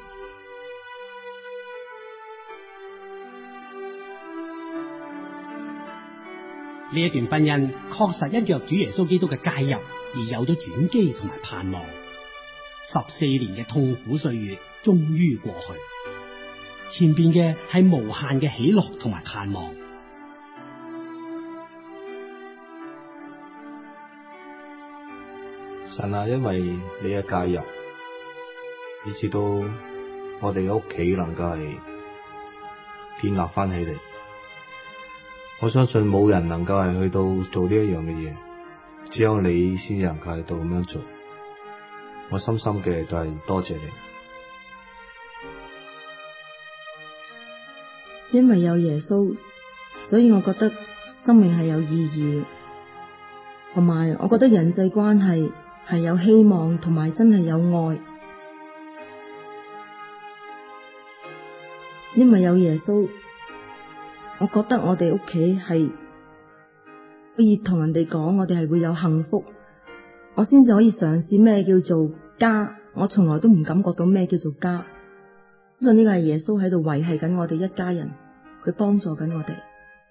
呢一段婚姻確實因着主耶穌基督嘅介入而有咗轉機同埋盼望。十四年嘅痛苦歲月終於過去，前邊嘅係無限嘅喜樂同埋盼望。 神啊，因為你嘅介入，以至到我哋嘅屋企能夠係建立翻起嚟。我相信冇人能夠係去到做呢一樣嘅嘢，只有你先至能夠喺度咁樣做。我深深嘅就係多謝你， 因為有耶穌，所以我覺得生命係有意義，同埋我覺得人際關係係有希望，同埋真係有愛。因為有耶穌，我覺得我哋屋企係可以同人哋講，我哋係會有幸福，我先至可以嘗試咩叫做家。我從來都唔感覺到咩叫做家，所以呢個係耶穌喺度維繫緊我哋一家人，佢幫助緊我哋。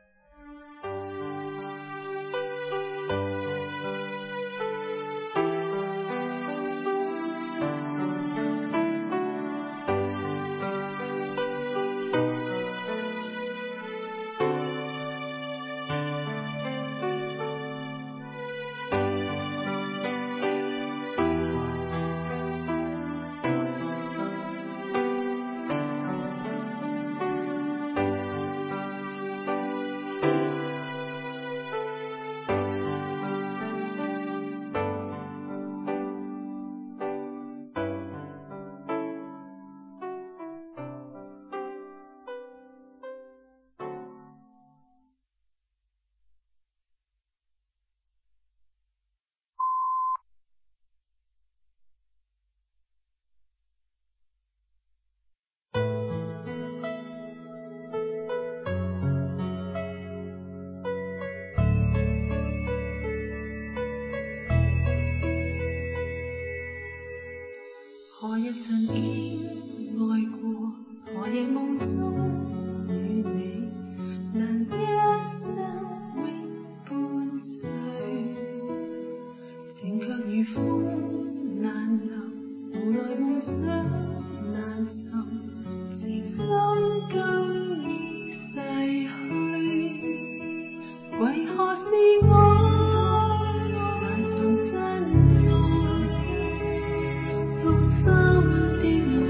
何日曾經愛過，何夜夢中與你能一生永伴隨，情卻如風難留，無奈夢想難尋，是心今已逝去，為何是我難尋真愛？心的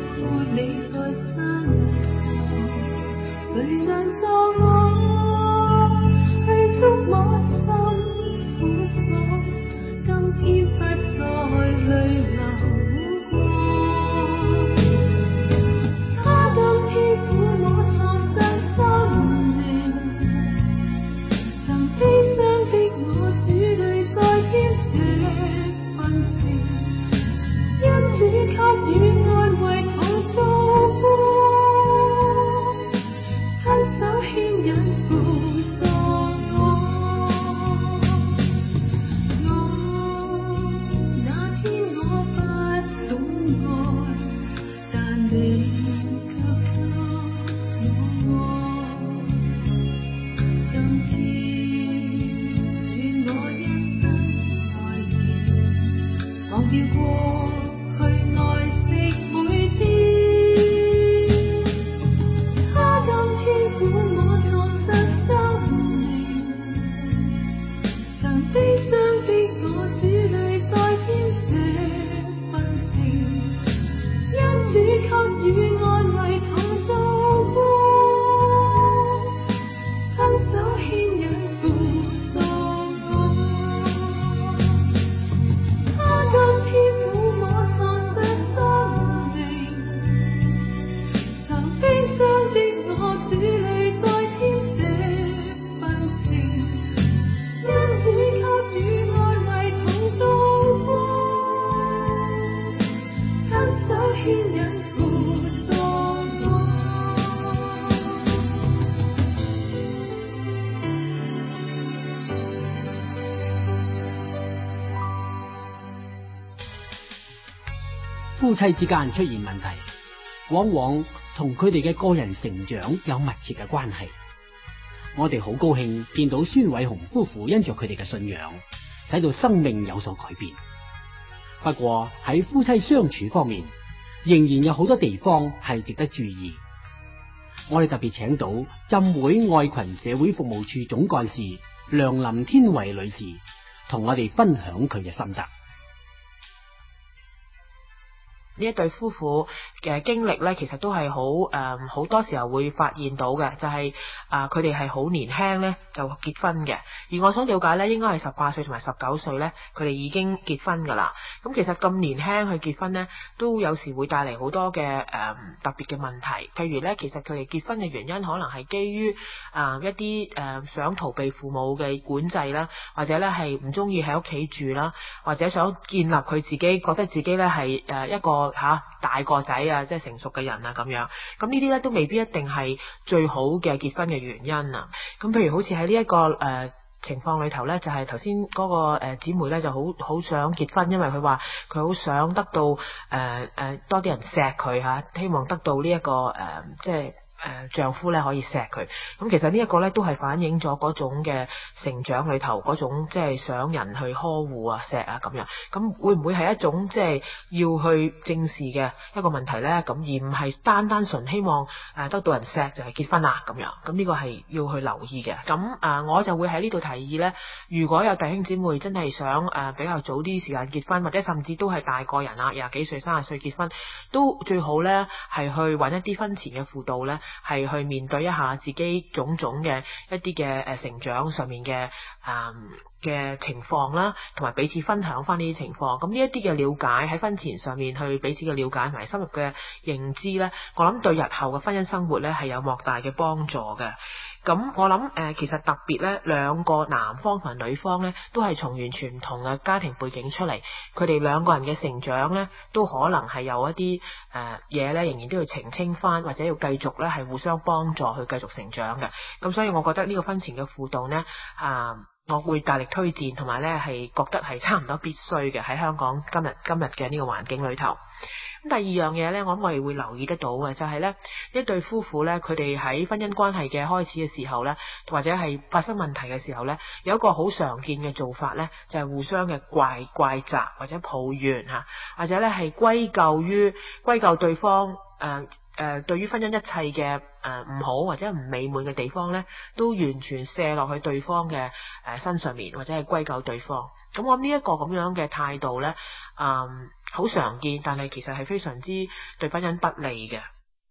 夫妻之間出現問題，往往同佢哋嘅個人成長有密切嘅關係。我哋好高興見到孫偉雄夫婦因着佢哋嘅信仰，使到生命有所改變。不過喺夫妻相處方面，仍然有好多地方係值得注意。我哋特別請到浸會愛群社會服務處總幹事梁林天惠女士，同我哋分享佢嘅心得。 呢一對夫婦嘅經歷呢，其實都係好誒，好多時候會發現到嘅，就係啊，佢哋係好年輕呢就結婚嘅。而我想了解呢，應該係十八歲同埋十九歲呢，佢哋已經結婚噶啦。咁其實咁年輕去結婚呢，都有時會帶嚟好多嘅誒、呃、特別嘅問題。譬如呢，其實佢哋結婚嘅原因可能係基於啊、呃、一啲誒、呃、想逃避父母嘅管制啦，或者呢係唔中意喺屋企住啦，或者想建立佢自己覺得自己呢係誒一個吓、啊、大個仔啊，即係成熟嘅人啊咁樣，咁呢啲咧都未必一定係最好嘅結婚嘅原因啊。咁譬如好似喺呢一個誒、呃、情況裏頭咧，就係頭先嗰個誒姊妹咧就好好想結婚，因為佢話佢好想得到誒誒、呃呃、多啲人錫佢吓，希望得到呢、這、一個誒、呃、即係。誒、呃，丈夫咧可以錫佢，咁其實呢一個咧都係反映咗嗰種嘅成長裏頭嗰種即係想人去呵護啊、錫啊咁樣，咁會唔會係一種即係要去正視嘅一個問題咧？咁而唔係單單純希望誒得到人錫就係結婚啦咁樣，咁呢個係要去留意嘅。咁啊、呃，我就會喺呢度提議咧，如果有弟兄姊妹真係想誒、呃、比較早啲時間結婚，或者甚至都係大個人啦，廿幾歲、三十歲結婚，都最好咧係去揾一啲婚前嘅輔導咧。係去面對一下自己種種嘅一啲嘅誒成長上面嘅誒嘅情況啦，同埋彼此分享翻呢啲情況。咁呢一啲嘅了解喺婚前上面去彼此嘅了解同埋深入嘅認知咧，我諗對日後嘅婚姻生活咧係有莫大嘅幫助嘅。咁我諗誒、呃，其實特別咧，兩個男方同女方咧，都係從完全唔同嘅家庭背景出嚟，佢哋兩個人嘅成長咧，都可能係有一啲誒嘢咧，仍然都要澄清翻，或者要繼續咧係互相幫助去繼續成長嘅。咁所以我覺得呢個婚前嘅輔導呢，啊、呃，我會大力推薦，同埋咧係覺得係差唔多必須嘅喺香港今日今日嘅呢個環境裏頭。咁第二樣嘢呢，我諗我哋會留意得到嘅就係呢一對夫婦呢，佢哋喺婚姻關係嘅開始嘅時候呢，或者係發生問題嘅時候呢，有一個好常見嘅做法呢，就係互相嘅怪怪責或者抱怨吓，或者呢係歸咎於歸咎對方誒誒、呃呃，對於婚姻一切嘅誒唔好或者唔美滿嘅地方呢，都完全卸落去對方嘅誒身上面，或者係歸咎對方。咁我諗呢一個咁樣嘅態度呢，嗯，好常見，但係其實係非常之對婚姻不利嘅。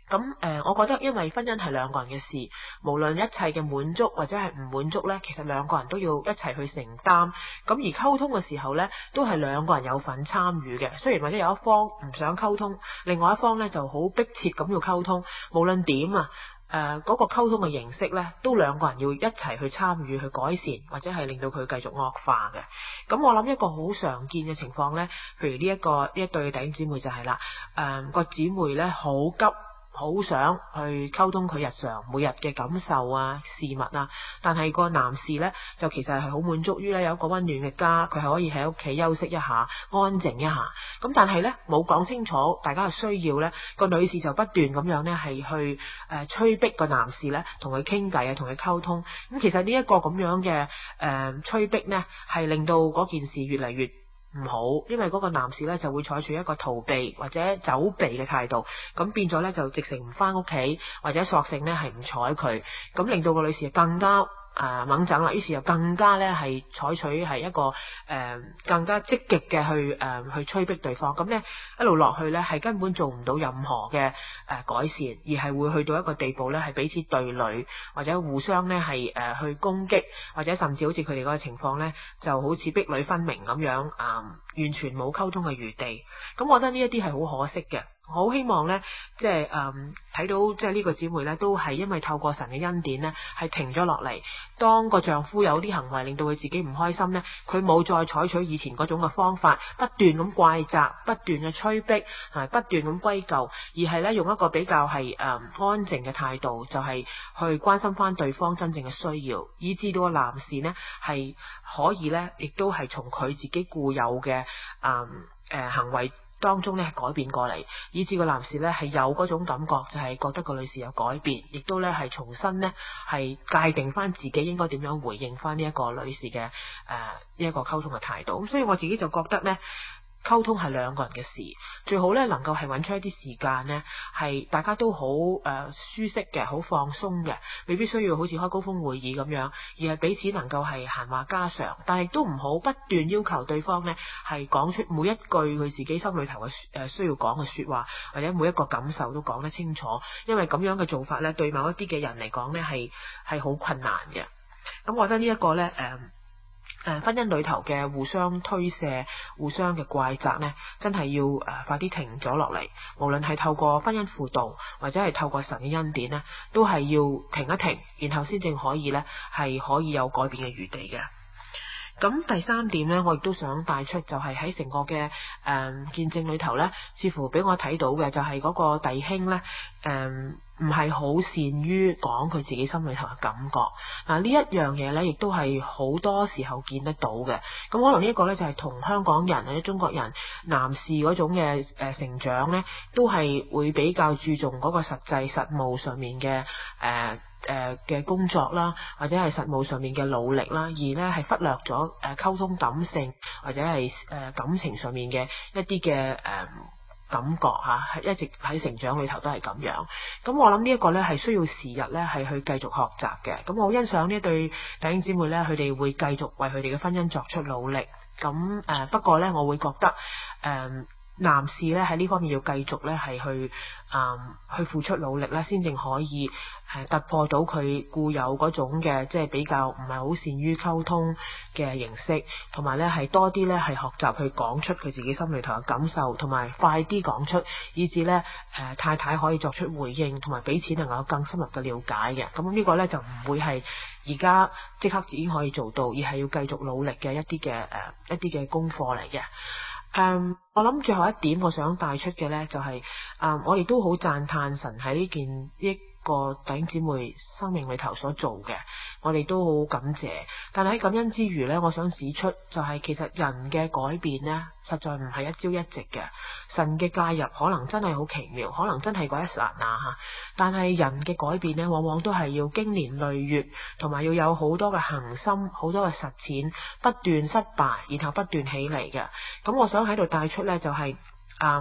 咁誒、呃，我覺得因為婚姻係兩個人嘅事，無論一切嘅滿足或者係唔滿足呢，其實兩個人都要一齊去承擔。咁而溝通嘅時候呢，都係兩個人有份參與嘅。雖然或者有一方唔想溝通，另外一方呢就好迫切咁要溝通。無論點啊，誒、呃、嗰、嗰個溝通嘅形式呢，都兩個人要一齊去參與去改善，或者係令到佢繼續惡化嘅。咁我諗一個好常見嘅情況呢，譬如呢、這、一個呢一對弟兄姊妹就係啦，誒、呃、個姊妹呢好急。好想去溝通佢日常每日嘅感受啊、事物啊，但係個男士呢，就其實係好滿足於呢有一個溫暖嘅家，佢係可以喺屋企休息一下、安靜一下。咁但係呢，冇講清楚大家嘅需要呢，個女士就不斷咁樣呢係去誒、呃、催逼個男士呢同佢傾偈啊、同佢溝通。咁其實呢一個咁樣嘅誒、呃、催逼呢，係令到嗰件事越嚟越唔好，因為嗰個男士咧就會採取一個逃避或者走避嘅態度，咁變咗咧就直情唔翻屋企，或者索性咧係唔睬佢，咁令到個女士更加誒猛整啦，於是又更加咧係採取係一個誒、呃、更加積極嘅去誒、呃、去催逼對方，咁咧一路落去咧係根本做唔到任何嘅誒、呃、改善，而係會去到一個地步咧係彼此對壘，或者互相咧係誒去攻擊，或者甚至好似佢哋嗰個情況咧就好似壁壘分明咁樣啊、呃，完全冇溝通嘅餘地。咁我覺得呢一啲係好可惜嘅。我好希望呢，即係誒睇到即係呢個姊妹呢，都係因為透過神嘅恩典呢，係停咗落嚟。當個丈夫有啲行為令到佢自己唔開心呢，佢冇再採取以前嗰種嘅方法，不斷咁怪責，不斷嘅催逼，係不斷咁歸咎，而係呢，用一個比較係誒、呃、安靜嘅態度，就係、是、去關心翻對方真正嘅需要，以至到個男士呢，係可以呢，亦都係從佢自己固有嘅誒誒行為當中咧改變過嚟，以至個男士咧係有嗰種感覺，就係、是、覺得個女士有改變，亦都咧係重新咧係界定翻自己應該點樣回應翻呢一個女士嘅誒呢一個溝通嘅態度。咁所以我自己就覺得咧，溝通係兩個人嘅事，最好咧能夠係揾出一啲時間呢，係大家都好誒、呃、舒適嘅，好放鬆嘅，未必需要好似開高峰會議咁樣，而係彼此能夠係閒話家常，但係都唔好不斷要求對方呢係講出每一句佢自己心裏頭嘅誒需要講嘅說話，或者每一個感受都講得清楚，因為咁樣嘅做法呢，對某一啲嘅人嚟講呢係係好困難嘅。咁我覺得呢一個呢。誒、呃。誒，婚姻裏頭嘅互相推卸、互相嘅怪責呢，真係要誒、呃、快啲停咗落嚟。無論係透過婚姻輔導，或者係透過神嘅恩典呢，都係要停一停，然後先正可以呢，係可以有改變嘅餘地嘅。咁第三點呢，我亦都想帶出，就係喺成個嘅誒、呃、見證裏頭呢，似乎俾我睇到嘅就係嗰個弟兄呢，誒唔係好善於講佢自己心裏頭嘅感覺。嗱，呢一樣嘢呢，亦都係好多時候見得到嘅。咁可能呢一個呢，就係同香港人或者中國人男士嗰種嘅誒成長呢，都係會比較注重嗰個實際實務上面嘅誒。呃誒嘅工作啦，或者係實務上面嘅努力啦，而呢係忽略咗誒溝通感性或者係誒感情上面嘅一啲嘅誒感覺吓，係一直喺成長裏頭都係咁樣。咁我諗呢一個呢係需要時日呢係去繼續學習嘅。咁我欣賞呢對弟兄姊妹呢，佢哋會繼續為佢哋嘅婚姻作出努力。咁誒不過呢，我會覺得誒。呃男士咧喺呢方面要繼續咧係去啊、嗯、去付出努力咧，先至可以誒突破到佢固有嗰種嘅即係比較唔係好善於溝通嘅形式，同埋咧係多啲咧係學習去講出佢自己心裏頭嘅感受，同埋快啲講出，以至咧誒太太可以作出回應，同埋彼此能夠有更深入嘅了解嘅。咁呢個咧就唔會係而家即刻已經可以做到，而係要繼續努力嘅一啲嘅誒一啲嘅功課嚟嘅。誒、um, 我諗最後一點我想帶出嘅呢，就係、是、誒、um, 我亦都好讚嘆神喺呢件一個弟兄姊妹生命裏頭所做嘅，我哋都好感謝。但係喺感恩之餘呢，我想指出就係其實人嘅改變呢，實在唔係一朝一夕嘅。神嘅介入可能真係好奇妙，可能真係嗰一剎那吓。但係人嘅改變呢，往往都係要經年累月，同埋要有好多嘅恒心，好多嘅實踐，不斷失敗，然後不斷起嚟嘅。咁我想喺度帶出呢，就係、是、嗯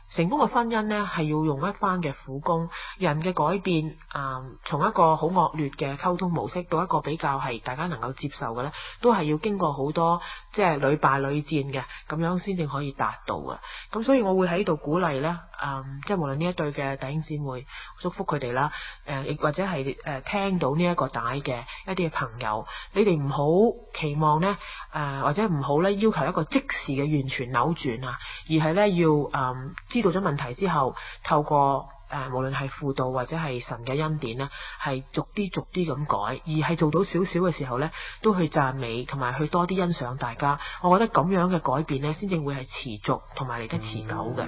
成功嘅婚姻呢，係要用一番嘅苦功，人嘅改變啊、呃，從一個好惡劣嘅溝通模式到一個比較係大家能夠接受嘅呢，都係要經過好多即係屢敗屢戰嘅，咁樣先至可以達到嘅。咁所以我會喺度鼓勵呢，啊、呃，即係無論呢一對嘅弟兄姊妹，祝福佢哋啦，誒、呃，亦或者係誒、呃、聽到呢一個帶嘅一啲嘅朋友，你哋唔好期望呢，誒、呃，或者唔好呢要求一個即時嘅完全扭轉啊，而係呢要誒、呃、知道咗問題之後，透過誒、呃、無論係輔導或者係神嘅恩典呢，係逐啲逐啲咁改，而係做到少少嘅時候呢，都去讚美同埋去多啲欣賞大家。我覺得咁樣嘅改變呢，先至會係持續同埋嚟得持久嘅。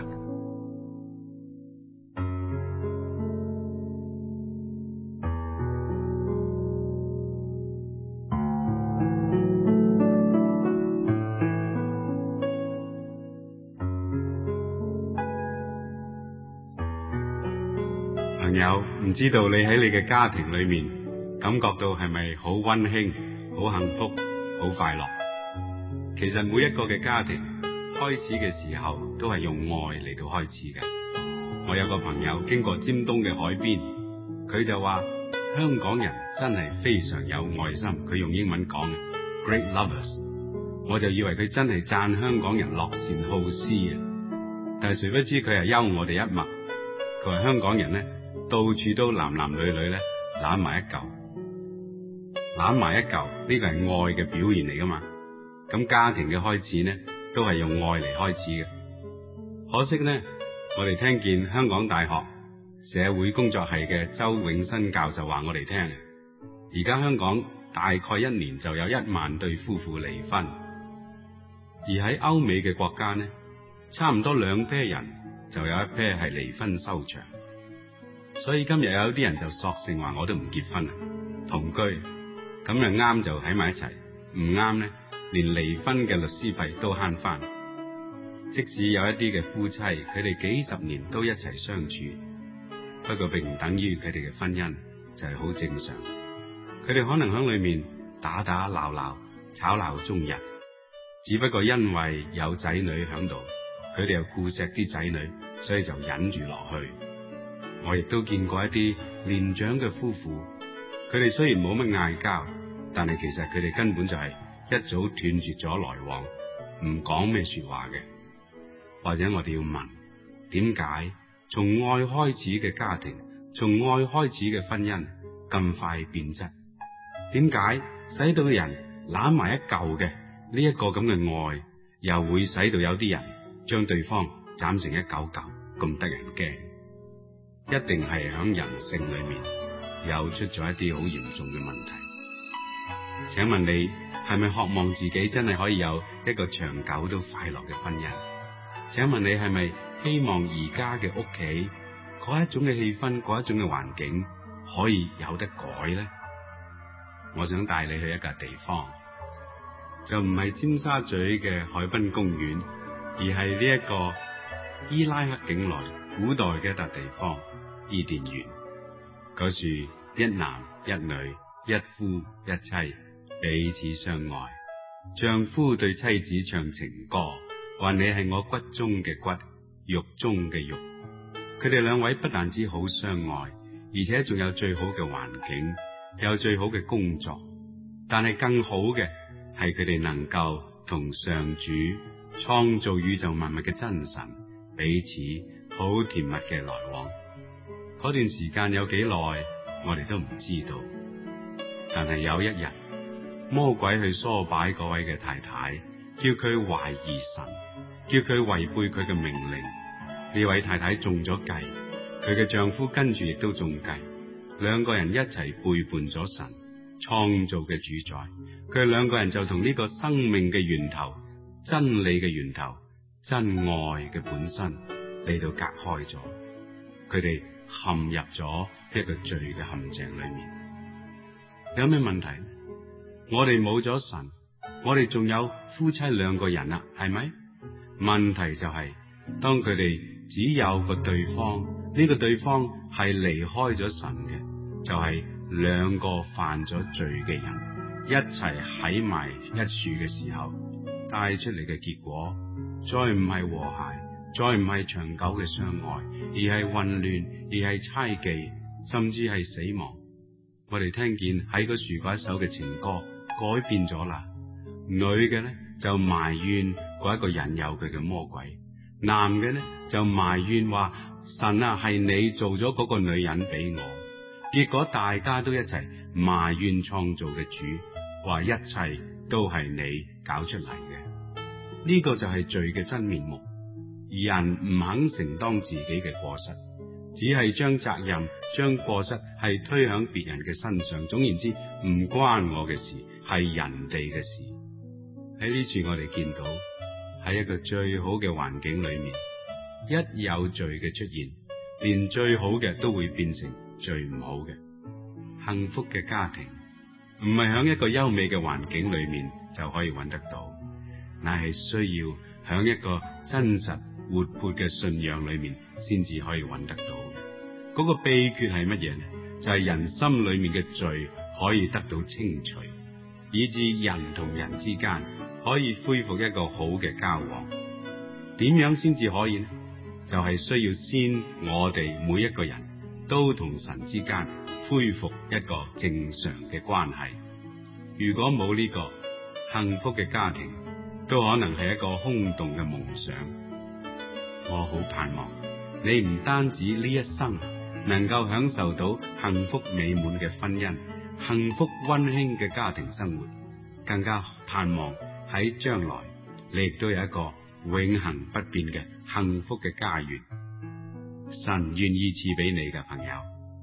朋友，唔知道你喺你嘅家庭裏面感覺到係咪好溫馨、好幸福、好快樂？其實每一個嘅家庭開始嘅時候都係用愛嚟到開始嘅。我有個朋友經過尖東嘅海邊，佢就話香港人真係非常有愛心，佢用英文講 Great lovers， 我就以為佢真係讚香港人樂善好施啊，但係誰不知佢係幽我哋一默，佢話香港人呢，到處都男男女女咧攬埋一嚿，攬埋一嚿，呢個係愛嘅表現嚟噶嘛。咁家庭嘅開始呢，都係用愛嚟開始嘅。可惜呢，我哋聽見香港大學社會工作系嘅周永新教授話我哋聽，而家香港大概一年就有一萬對夫婦離婚，而喺歐美嘅國家呢，差唔多兩批人就有一批係離婚收場。所以今日有啲人就索性話我都唔結婚啦，同居，咁就啱就喺埋一齊，唔啱呢，連離婚嘅律師費都慳翻。即使有一啲嘅夫妻，佢哋幾十年都一齊相處，不過並唔等於佢哋嘅婚姻就係好正常。佢哋可能喺裏面打打鬧鬧、吵鬧終日，只不過因為有仔女喺度，佢哋又顧錫啲仔女，所以就忍住落去。我亦都見過一啲年長嘅夫婦，佢哋雖然冇乜嗌交，但係其實佢哋根本就係一早斷絕咗來往，唔講咩說話嘅。或者我哋要問，點解從愛開始嘅家庭，從愛開始嘅婚姻咁快變質？點解使到人攬埋一嚿嘅呢一個咁嘅愛，又會使到有啲人將對方斬成一嚿嚿咁得人驚？一定係響人性裏面有出咗一啲好嚴重嘅問題。請問你係咪渴望自己真係可以有一個長久都快樂嘅婚姻？請問你係咪希望而家嘅屋企嗰一種嘅氣氛，嗰一種嘅環境可以有得改呢？我想帶你去一個地方，就唔係尖沙咀嘅海濱公園，而係呢一個伊拉克境內古代嘅一笪地方，伊甸園。嗰處一男一女，一夫一妻，彼此相愛。丈夫對妻子唱情歌，話你係我骨中嘅骨，肉中嘅肉。佢哋兩位不但止好相愛，而且仲有最好嘅環境，有最好嘅工作。但係更好嘅係佢哋能夠同上主創造宇宙萬物嘅真神彼此好甜蜜嘅來往。嗰段時間有幾耐，我哋都唔知道。但係有一日，魔鬼去唆擺嗰位嘅太太，叫佢懷疑神，叫佢違背佢嘅命令。呢位太太中咗計，佢嘅丈夫跟住亦都中計，兩個人一齊背叛咗神創造嘅主宰。佢哋兩個人就同呢個生命嘅源頭、真理嘅源頭、真愛嘅本身嚟到隔開咗。佢哋陷入咗一個罪嘅陷阱裏面。有咩問題？我哋冇咗神，我哋仲有夫妻兩個人啊，係咪？問題就係、是、當佢哋只有個對方，呢、這個對方係離開咗神嘅，就係、是、兩個犯咗罪嘅人一齊喺埋一處嘅時候，帶出嚟嘅結果，再唔係和諧， 再唔係長久嘅相愛，而係混亂，而係猜忌，甚至係死亡。我哋聽見喺個樹嗰一首嘅情歌改變咗啦，女嘅呢就埋怨嗰一個引誘佢嘅魔鬼，男嘅呢就埋怨話神啊，係你做咗嗰個女人俾我。結果大家都一齊埋怨創造嘅主，話一切都係你搞出嚟嘅。呢個就係罪嘅真面目。而人唔肯承當自己嘅過失，只係將責任、將過失係推響別人嘅身上。總言之，唔關我嘅事，係人哋嘅事。喺呢處我哋見到，喺一個最好嘅環境裏面，一有罪嘅出現，連最好嘅都會變成最唔好嘅。幸福嘅家庭唔係響一個優美嘅環境裏面就可以揾得到，乃係需要響一個真實活潑嘅信仰裏面先至可以揾得到。嗰個秘訣係乜嘢呢？就係人心裏面嘅罪可以得到清除，以致人同人之間可以恢復一個好嘅交往。點樣先至可以呢？就係需要先我哋每一個人都同神之間恢復一個正常嘅關係。如果冇呢個幸福嘅家庭，都可能係一個空洞嘅夢想。我好盼望你唔單止呢一生能夠享受到幸福美滿嘅婚姻、幸福溫馨嘅家庭生活，更加盼望喺將來你亦都有一個永恆不變嘅幸福嘅家園。神願意賜俾你嘅朋友。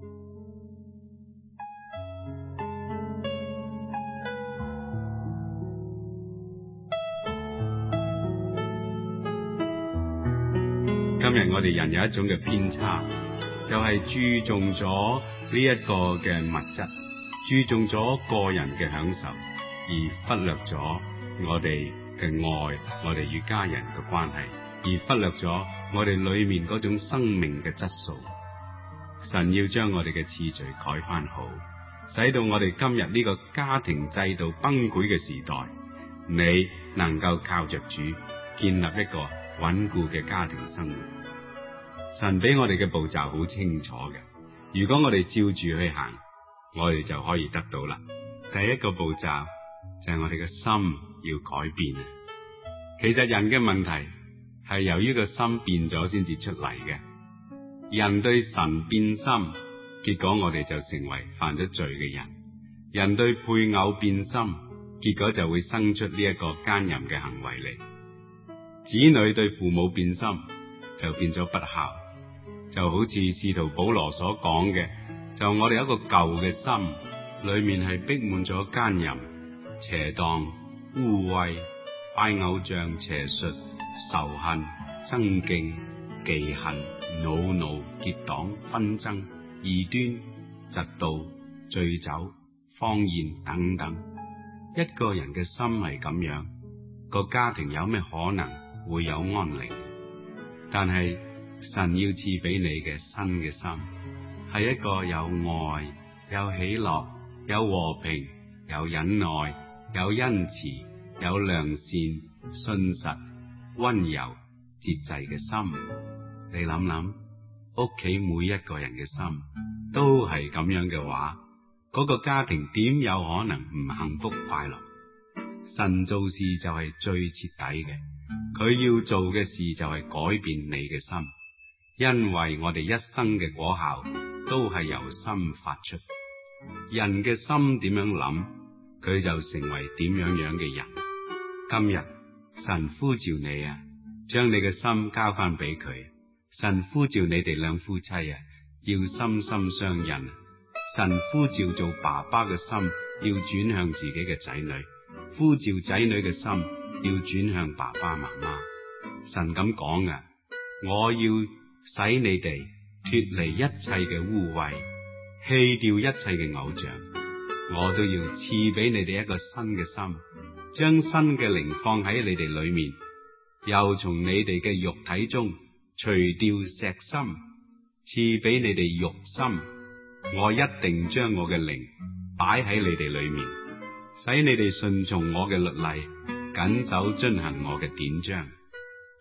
今日我哋人有一種嘅偏差，就係注重咗呢一個嘅物質，注重咗個人嘅享受，而忽略咗我哋嘅愛，我哋與家人嘅關係，而忽略咗我哋裏面嗰種生命嘅質素。神要將我哋嘅次序改翻好，使到我哋今日呢個家庭制度崩潰嘅時代，你能夠靠着主建立一個穩固嘅家庭生活。神俾我哋嘅步驟好清楚嘅，如果我哋照住去行，我哋就可以得到啦。第一個步驟就係我哋嘅心要改變啊！其實人嘅問題係由於個心變咗先至出嚟嘅。人對神變心，結果我哋就成為犯咗罪嘅人。人對配偶變心，結果就會生出呢一個奸淫嘅行為嚟。子女對父母變心，就變咗不孝。就好似使徒保羅所講嘅，就我哋有一個舊嘅心，裏面係逼滿咗奸淫、邪蕩、污穢、拜偶像、邪術、仇恨、爭競、忌恨、惱怒、結黨、紛爭、異端、嫉妒、醉酒、荒宴等等。一個人嘅心係咁樣，個家庭有咩可能會有安寧？但係神要賜俾你嘅新嘅心，係一個有愛、有喜樂、有和平、有忍耐、有恩慈、有良善、信實、溫柔、節制嘅心。你諗諗，屋企每一個人嘅心都係咁樣嘅話，嗰個家庭點有可能唔幸福快樂？神做事就係最徹底嘅，佢要做嘅事就係改變你嘅心。因為我哋一生嘅果效都係由心發出，人嘅心點樣諗，佢就成為點樣樣嘅人。今日神呼召你啊，將你嘅心交翻俾佢。神呼召你哋兩夫妻啊，要心心相印。神呼召做爸爸嘅心要轉向自己嘅仔女，呼召仔女嘅心要轉向爸爸媽媽。神咁講啊，我要使你哋脫離一切嘅污穢，棄掉一切嘅偶像，我都要賜俾你哋一個新嘅心，將新嘅靈放喺你哋裏面，又從你哋嘅肉體中除掉石心，賜俾你哋肉心。我一定將我嘅靈擺喺你哋裏面，使你哋順從我嘅律例，謹守遵行我嘅典章。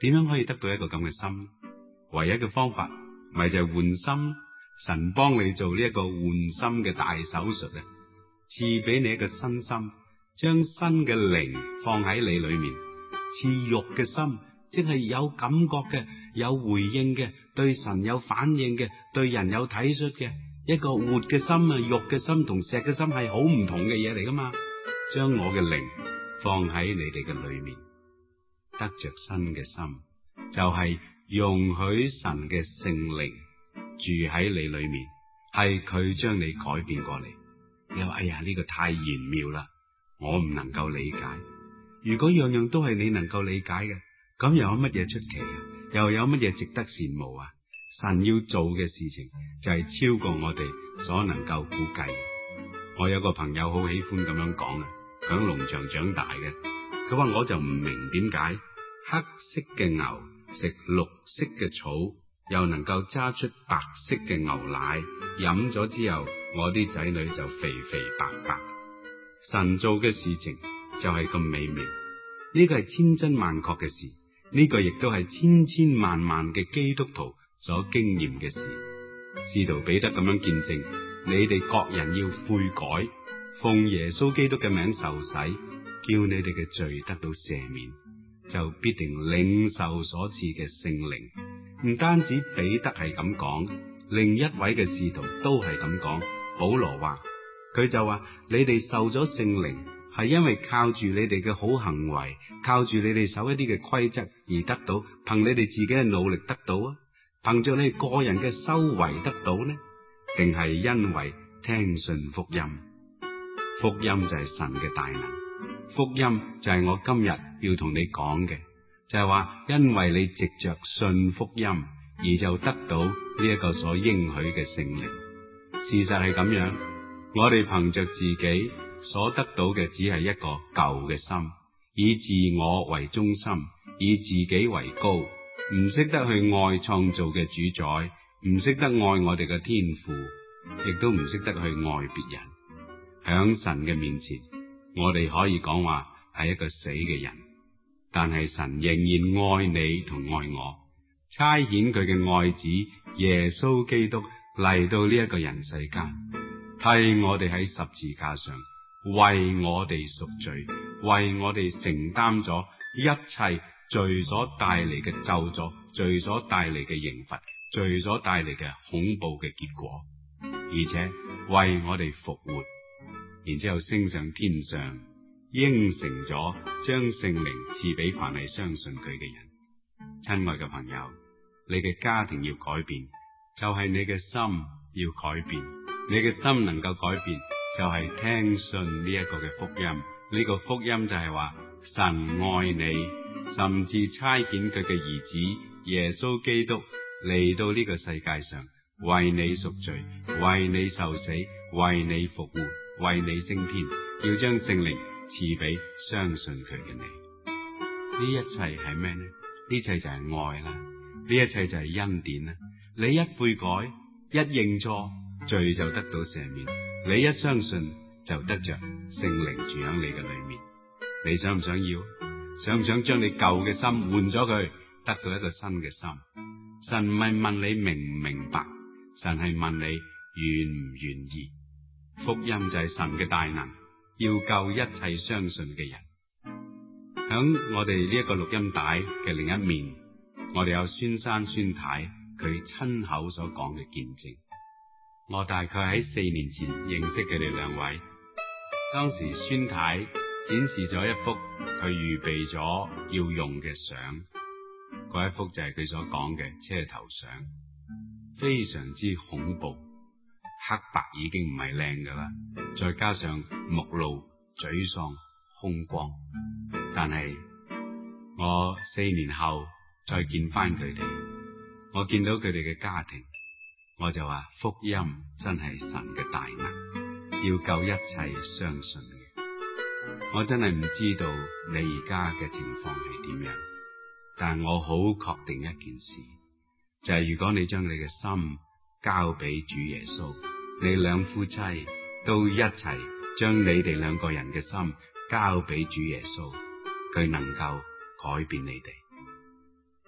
點樣可以得到一個咁嘅心？唯一嘅方法咪就係換心，神幫你做呢一個換心嘅大手術啊！賜俾你一個新心，將新嘅靈放喺你裏面，賜肉嘅心，即係有感覺嘅、有回應嘅、對神有反應嘅、對人有體恤嘅一個活嘅心啊！肉嘅心同石嘅心係好唔同嘅嘢嚟噶嘛？將我嘅靈放喺你哋嘅裏面，得着新嘅心，就係容許神嘅聖靈住喺你裏面，係佢將你改變過嚟。你話哎呀，呢個太玄妙啦，我唔能夠理解。如果樣樣都係你能夠理解嘅，咁又有乜嘢出奇啊？又有乜嘢值得羨慕啊？神要做嘅事情就係超過我哋所能夠估計。我有個朋友好喜歡咁樣講啊，佢喺農場長大嘅，佢話我就唔明點解黑色嘅牛食綠色嘅草，又能夠揸出白色嘅牛奶，飲咗之後我啲仔女就肥肥白白。神做嘅事情就係咁美妙，呢個係千真萬確嘅事，呢個亦都係千千萬萬嘅基督徒所經驗嘅事。使徒彼得咁樣見證，你哋各人要悔改，奉耶穌基督嘅名受洗，叫你哋嘅罪得到赦免，就必定領受所賜嘅聖靈。唔單止彼得係咁講，另一位嘅使徒都係咁講。保羅話，佢就話你哋受咗聖靈，係因為靠住你哋嘅好行為，靠住你哋守一啲嘅規則而得到，憑你哋自己嘅努力得到啊？憑着你哋個人嘅修為得到呢？定係因為聽信福音？福音就係神嘅大能，福音就係我今日要同你講嘅，就係話因為你藉着信福音而就得到呢一個所應許嘅聖靈。事實係咁樣，我哋憑着自己所得到嘅只係一個舊嘅心，以自我為中心，以自己為高，唔識得去愛創造嘅主宰，唔識得愛我哋嘅天父，亦都唔識得去愛別人。響神嘅面前，我哋可以講話係一個死嘅人，但係神仍然愛你同愛我，差遣佢嘅愛子耶穌基督嚟到呢一個人世間，替我哋喺十字架上為我哋贖罪，為我哋承擔咗一切罪所帶嚟嘅咒詛，罪所帶嚟嘅刑罰，罪所帶嚟嘅恐怖嘅結果，而且為我哋復活，然之後升上天上，應承咗將聖靈賜俾凡係相信佢嘅人。親愛嘅朋友，你嘅家庭要改變，就係你嘅心要改變。你嘅心能夠改變，就係聽信呢一個嘅福音。呢個福音就係話神愛你，甚至差遣佢嘅兒子耶穌基督嚟到呢個世界上，為你贖罪，為你受死，為你復活，為你升天，要將聖靈賜俾相信佢嘅你。呢一切係咩呢？呢一切就係愛啦，呢一切就係恩典啦。你一悔改，一認錯，罪就得到赦免；你一相信，就得着聖靈住喺你嘅裏面。你想唔想要？想唔想將你舊嘅心換咗佢，得到一個新嘅心？神唔係問你明唔明白，神係問你願唔願意。福音就係神嘅大能，要救一切相信嘅人。響我哋呢一個錄音帶嘅另一面，我哋有孫生孫太佢親口所講嘅見證。我大概喺四年前認識佢哋兩位，當時孫太展示咗一幅佢預備咗要用嘅相，嗰一幅就係佢所講嘅車頭相，非常之恐怖，黑白已經唔係靚噶啦，再加上目露沮喪空光。但係我四年後再見翻佢哋，我見到佢哋嘅家庭，我就話福音真係神嘅大能，要救一切相信嘅。我真係唔知道你而家嘅情況係點樣，但我好確定一件事，就係如果你將你嘅心交俾主耶穌，你兩夫妻都一齊將你哋兩個人嘅心交俾主耶穌，佢能夠改變你哋。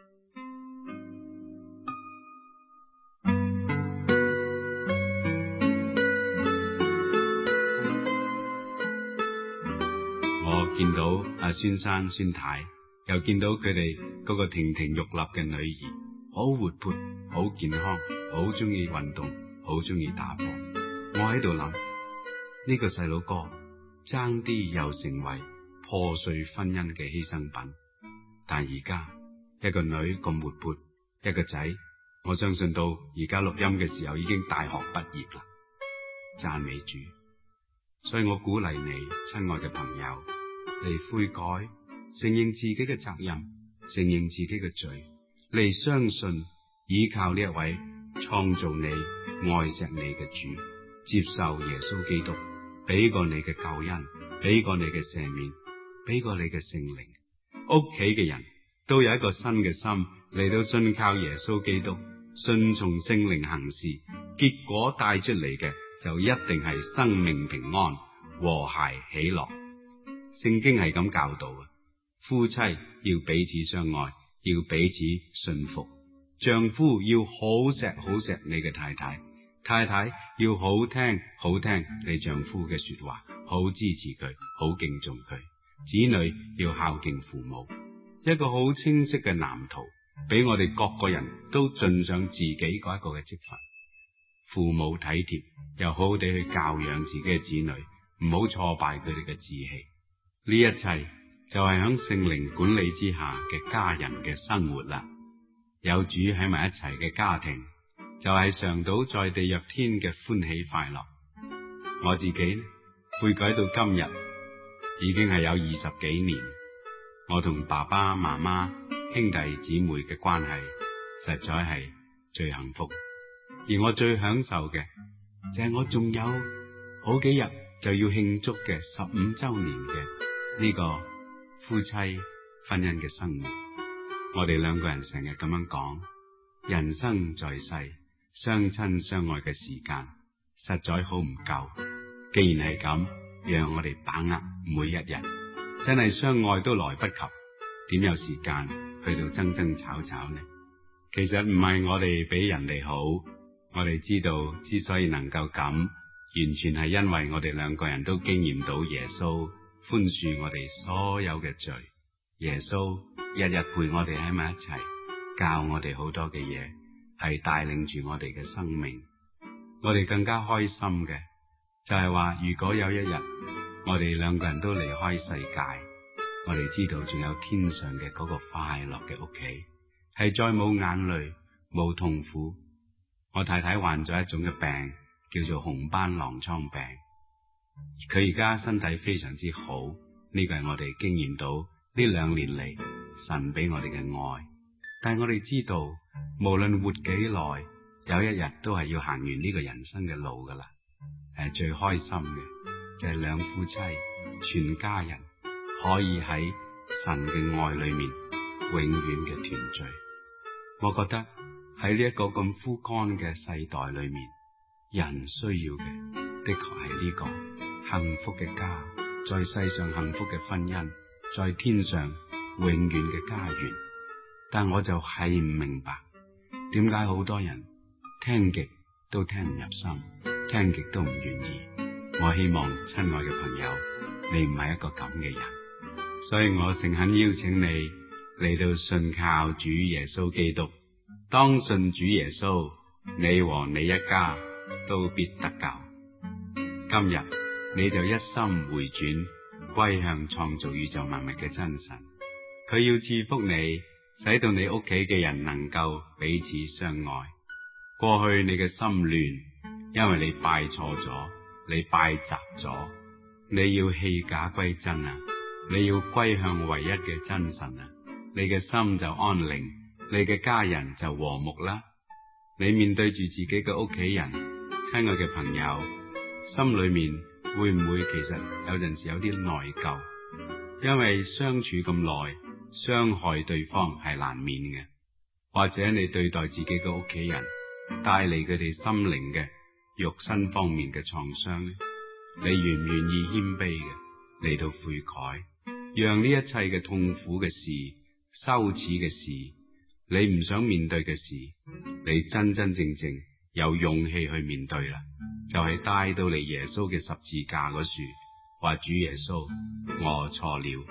孫生孫太，又見到佢哋嗰個亭亭玉立嘅女兒，好活潑，好健康，好中意運動，好中意打波。我喺度諗，呢個細佬哥爭啲又成為破碎婚姻嘅犧牲品。但而家一個女咁活潑，一個仔，我相信到而家錄音嘅時候已經大學畢業啦。讚美主！所以我鼓勵你，親愛嘅朋友，嚟悔改，承認自己嘅責任，承認自己嘅罪，嚟相信依靠呢一位創造你、愛錫你嘅主，接受耶穌基督俾過你嘅救恩，俾過你嘅赦免，俾過你嘅聖靈。屋企嘅人都有一個新嘅心嚟到信靠耶穌基督，順從聖靈行事，結果帶出嚟嘅就一定係生命平安、和諧喜樂。聖經係咁教導啊，夫妻要彼此相愛，要彼此信服，丈夫要好錫好錫你嘅太太，太太要好聽好聽你丈夫嘅說話，好支持佢，好敬重佢。子女要孝敬父母，一個好清晰嘅藍圖，俾我哋各個人都盡上自己嗰一個嘅職份。父母體貼，又好好地去教養自己嘅子女，唔好挫敗佢哋嘅志氣。呢一切就係響聖靈管理之下嘅家人嘅生活啦。有主喺埋一齊嘅家庭，就係嘗到在地若天嘅歡喜快樂。我自己呢，悔改到今日已經係有二十幾年，我同爸爸媽媽兄弟姊妹嘅關係實在係最幸福，而我最享受嘅就係我仲有好幾日就要慶祝嘅十五周年嘅呢個夫妻婚姻嘅生活。我哋兩個人成日咁樣講，人生在世，相親相愛嘅時間實在好唔夠。既然係咁，讓我哋把握每一日，真係相愛都來不及，點有時間去到爭爭吵吵呢？其實唔係我哋比人哋好，我哋知道之所以能夠咁，完全係因為我哋兩個人都經驗到耶穌寬恕我哋所有嘅罪。耶穌日日陪我哋喺埋一齊，教我哋好多嘅嘢，係帶領住我哋嘅生命。我哋更加開心嘅就係話，如果有一日我哋兩個人都離開世界，我哋知道仲有天上嘅嗰個快樂嘅屋企，係再冇眼淚，冇痛苦。我太太患咗一種嘅病，叫做紅斑狼瘡病，佢而家身體非常之好，呢個係我哋經驗到呢兩年嚟神俾我哋嘅愛。但係我哋知道，無論活幾耐，有一日都係要行完呢個人生嘅路噶啦。誒，最開心嘅就係兩夫妻全家人可以喺神嘅愛裏面永遠嘅團聚。我覺得喺呢一個咁枯乾嘅世代裏面，人需要嘅的確係呢個幸福嘅家，在世上幸福嘅婚姻，在天上永遠嘅家園。但我就係唔明白，點解好多人聽極都聽唔入心，聽極都唔願意。我希望親愛嘅朋友，你唔係一個咁嘅人，所以我誠懇邀請你嚟到信靠主耶穌基督。當信主耶穌，你和你一家都必得救。今日你就一心回轉，歸向創造宇宙萬物嘅真神。佢要賜福你，使到你屋企嘅人能夠彼此相愛。過去你嘅心亂，因為你拜錯咗，你拜雜咗，你要棄假歸真啊！你要歸向唯一嘅真神啊！你嘅心就安寧，你嘅家人就和睦啦。你面對住自己嘅屋企人，親愛嘅朋友，心裏面會唔會其實有陣時有啲內疚？因為相處咁耐，傷害對方係難免嘅。或者你對待自己嘅屋企人，帶嚟佢哋心靈嘅肉身方面嘅創傷呢？你願唔願意謙卑嘅嚟到悔改，讓呢一切嘅痛苦嘅事、羞恥嘅事，你唔想面對嘅事，你真真正正有勇氣去面對啦，就係、是、帶到嚟耶穌嘅十字架嗰處，話主耶穌，我錯了，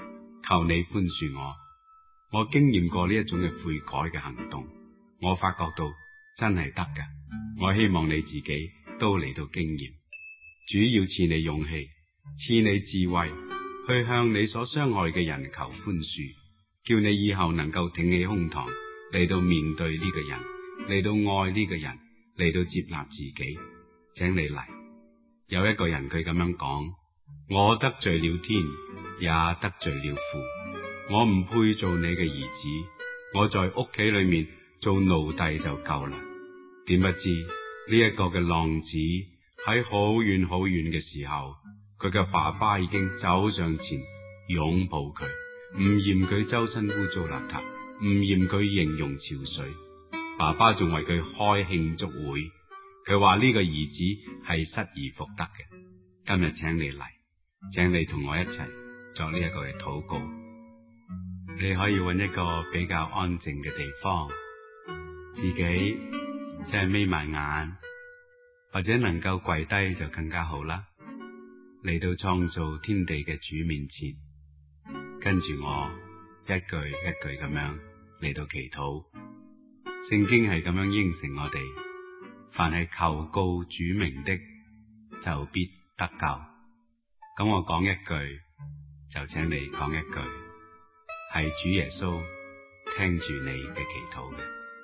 求你寬恕我。我經驗過呢一種嘅悔改嘅行動，我發覺到真係得㗎。我希望你自己都嚟到經驗。主要賜你勇氣，賜你智慧，去向你所傷害嘅人求寬恕，叫你以後能夠挺起胸膛嚟到面對呢個人，嚟到愛呢個人，嚟到接納自己。請你嚟。有一個人佢咁樣講：我得罪了天，也得罪了父，我唔配做你嘅兒子，我在屋企裏面做奴隸就夠啦。點不知呢一個嘅浪子喺好遠好遠嘅時候，佢嘅爸爸已經走上前擁抱佢，唔嫌佢周身污糟邋遢，唔嫌佢形容憔悴，爸爸仲為佢開慶祝會。佢話呢個兒子係失而復得嘅。今日請你嚟，請你同我一齊作呢一個嘅禱告。你可以揾一個比較安靜嘅地方，自己即係眯埋眼，或者能夠跪低就更加好啦。嚟到創造天地嘅主面前，跟住我一句一句咁樣嚟到祈禱。聖經係咁樣應承我哋，凡係求告主名的，就必得救。咁我講一句，就請你講一句，係主耶穌聽住你嘅祈禱嘅。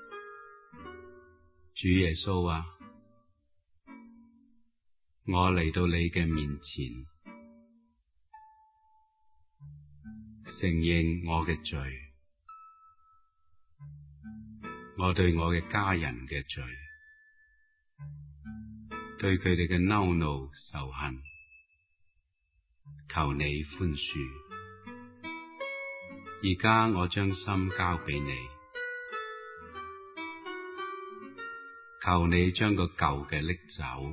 主耶穌啊，我嚟到你嘅面前，承認我嘅罪，我對我嘅家人嘅罪，對佢哋嘅惱怒仇恨，求你寬恕。而家我將心交俾你，求你將個舊嘅拎走，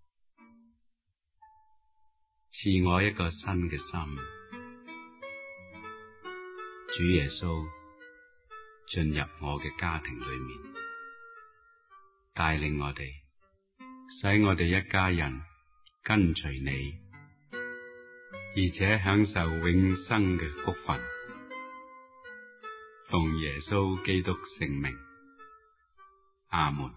賜我一個新嘅心。主耶穌進入我嘅家庭裏面，帶領我哋，使我哋一家人跟隨你，而且享受永生嘅福分。奉耶穌基督聖名，阿門。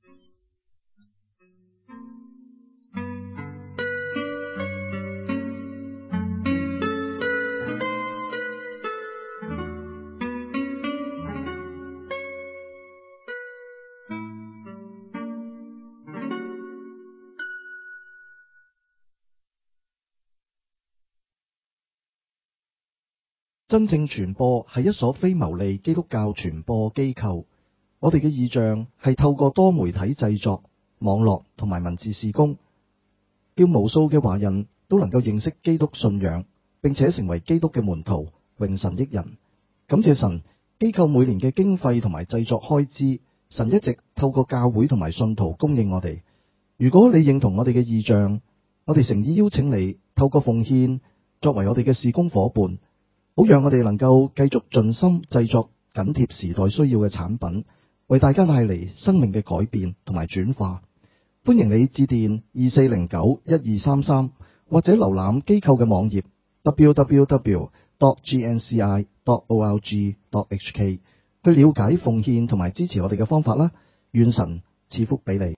真正傳播係一所非牟利基督教傳播機構，我哋嘅意象係透過多媒體製作、網絡同埋文字事工，叫無數嘅華人都能夠認識基督信仰，並且成為基督嘅門徒，榮神益人。感謝神，機構每年嘅經費同埋製作開支，神一直透過教會同埋信徒供應我哋。如果你認同我哋嘅意象，我哋誠意邀請你透過奉獻作為我哋嘅事工夥伴，好讓我哋能夠繼續盡心製作緊貼時代需要嘅產品，為大家帶嚟生命嘅改變同埋轉化。歡迎你致電二四零九一二三三，或者瀏覽機構嘅網頁 double-u double-u double-u dot g n c i dot org dot h k 去了解奉獻同埋支持我哋嘅方法啦。願神賜福俾你。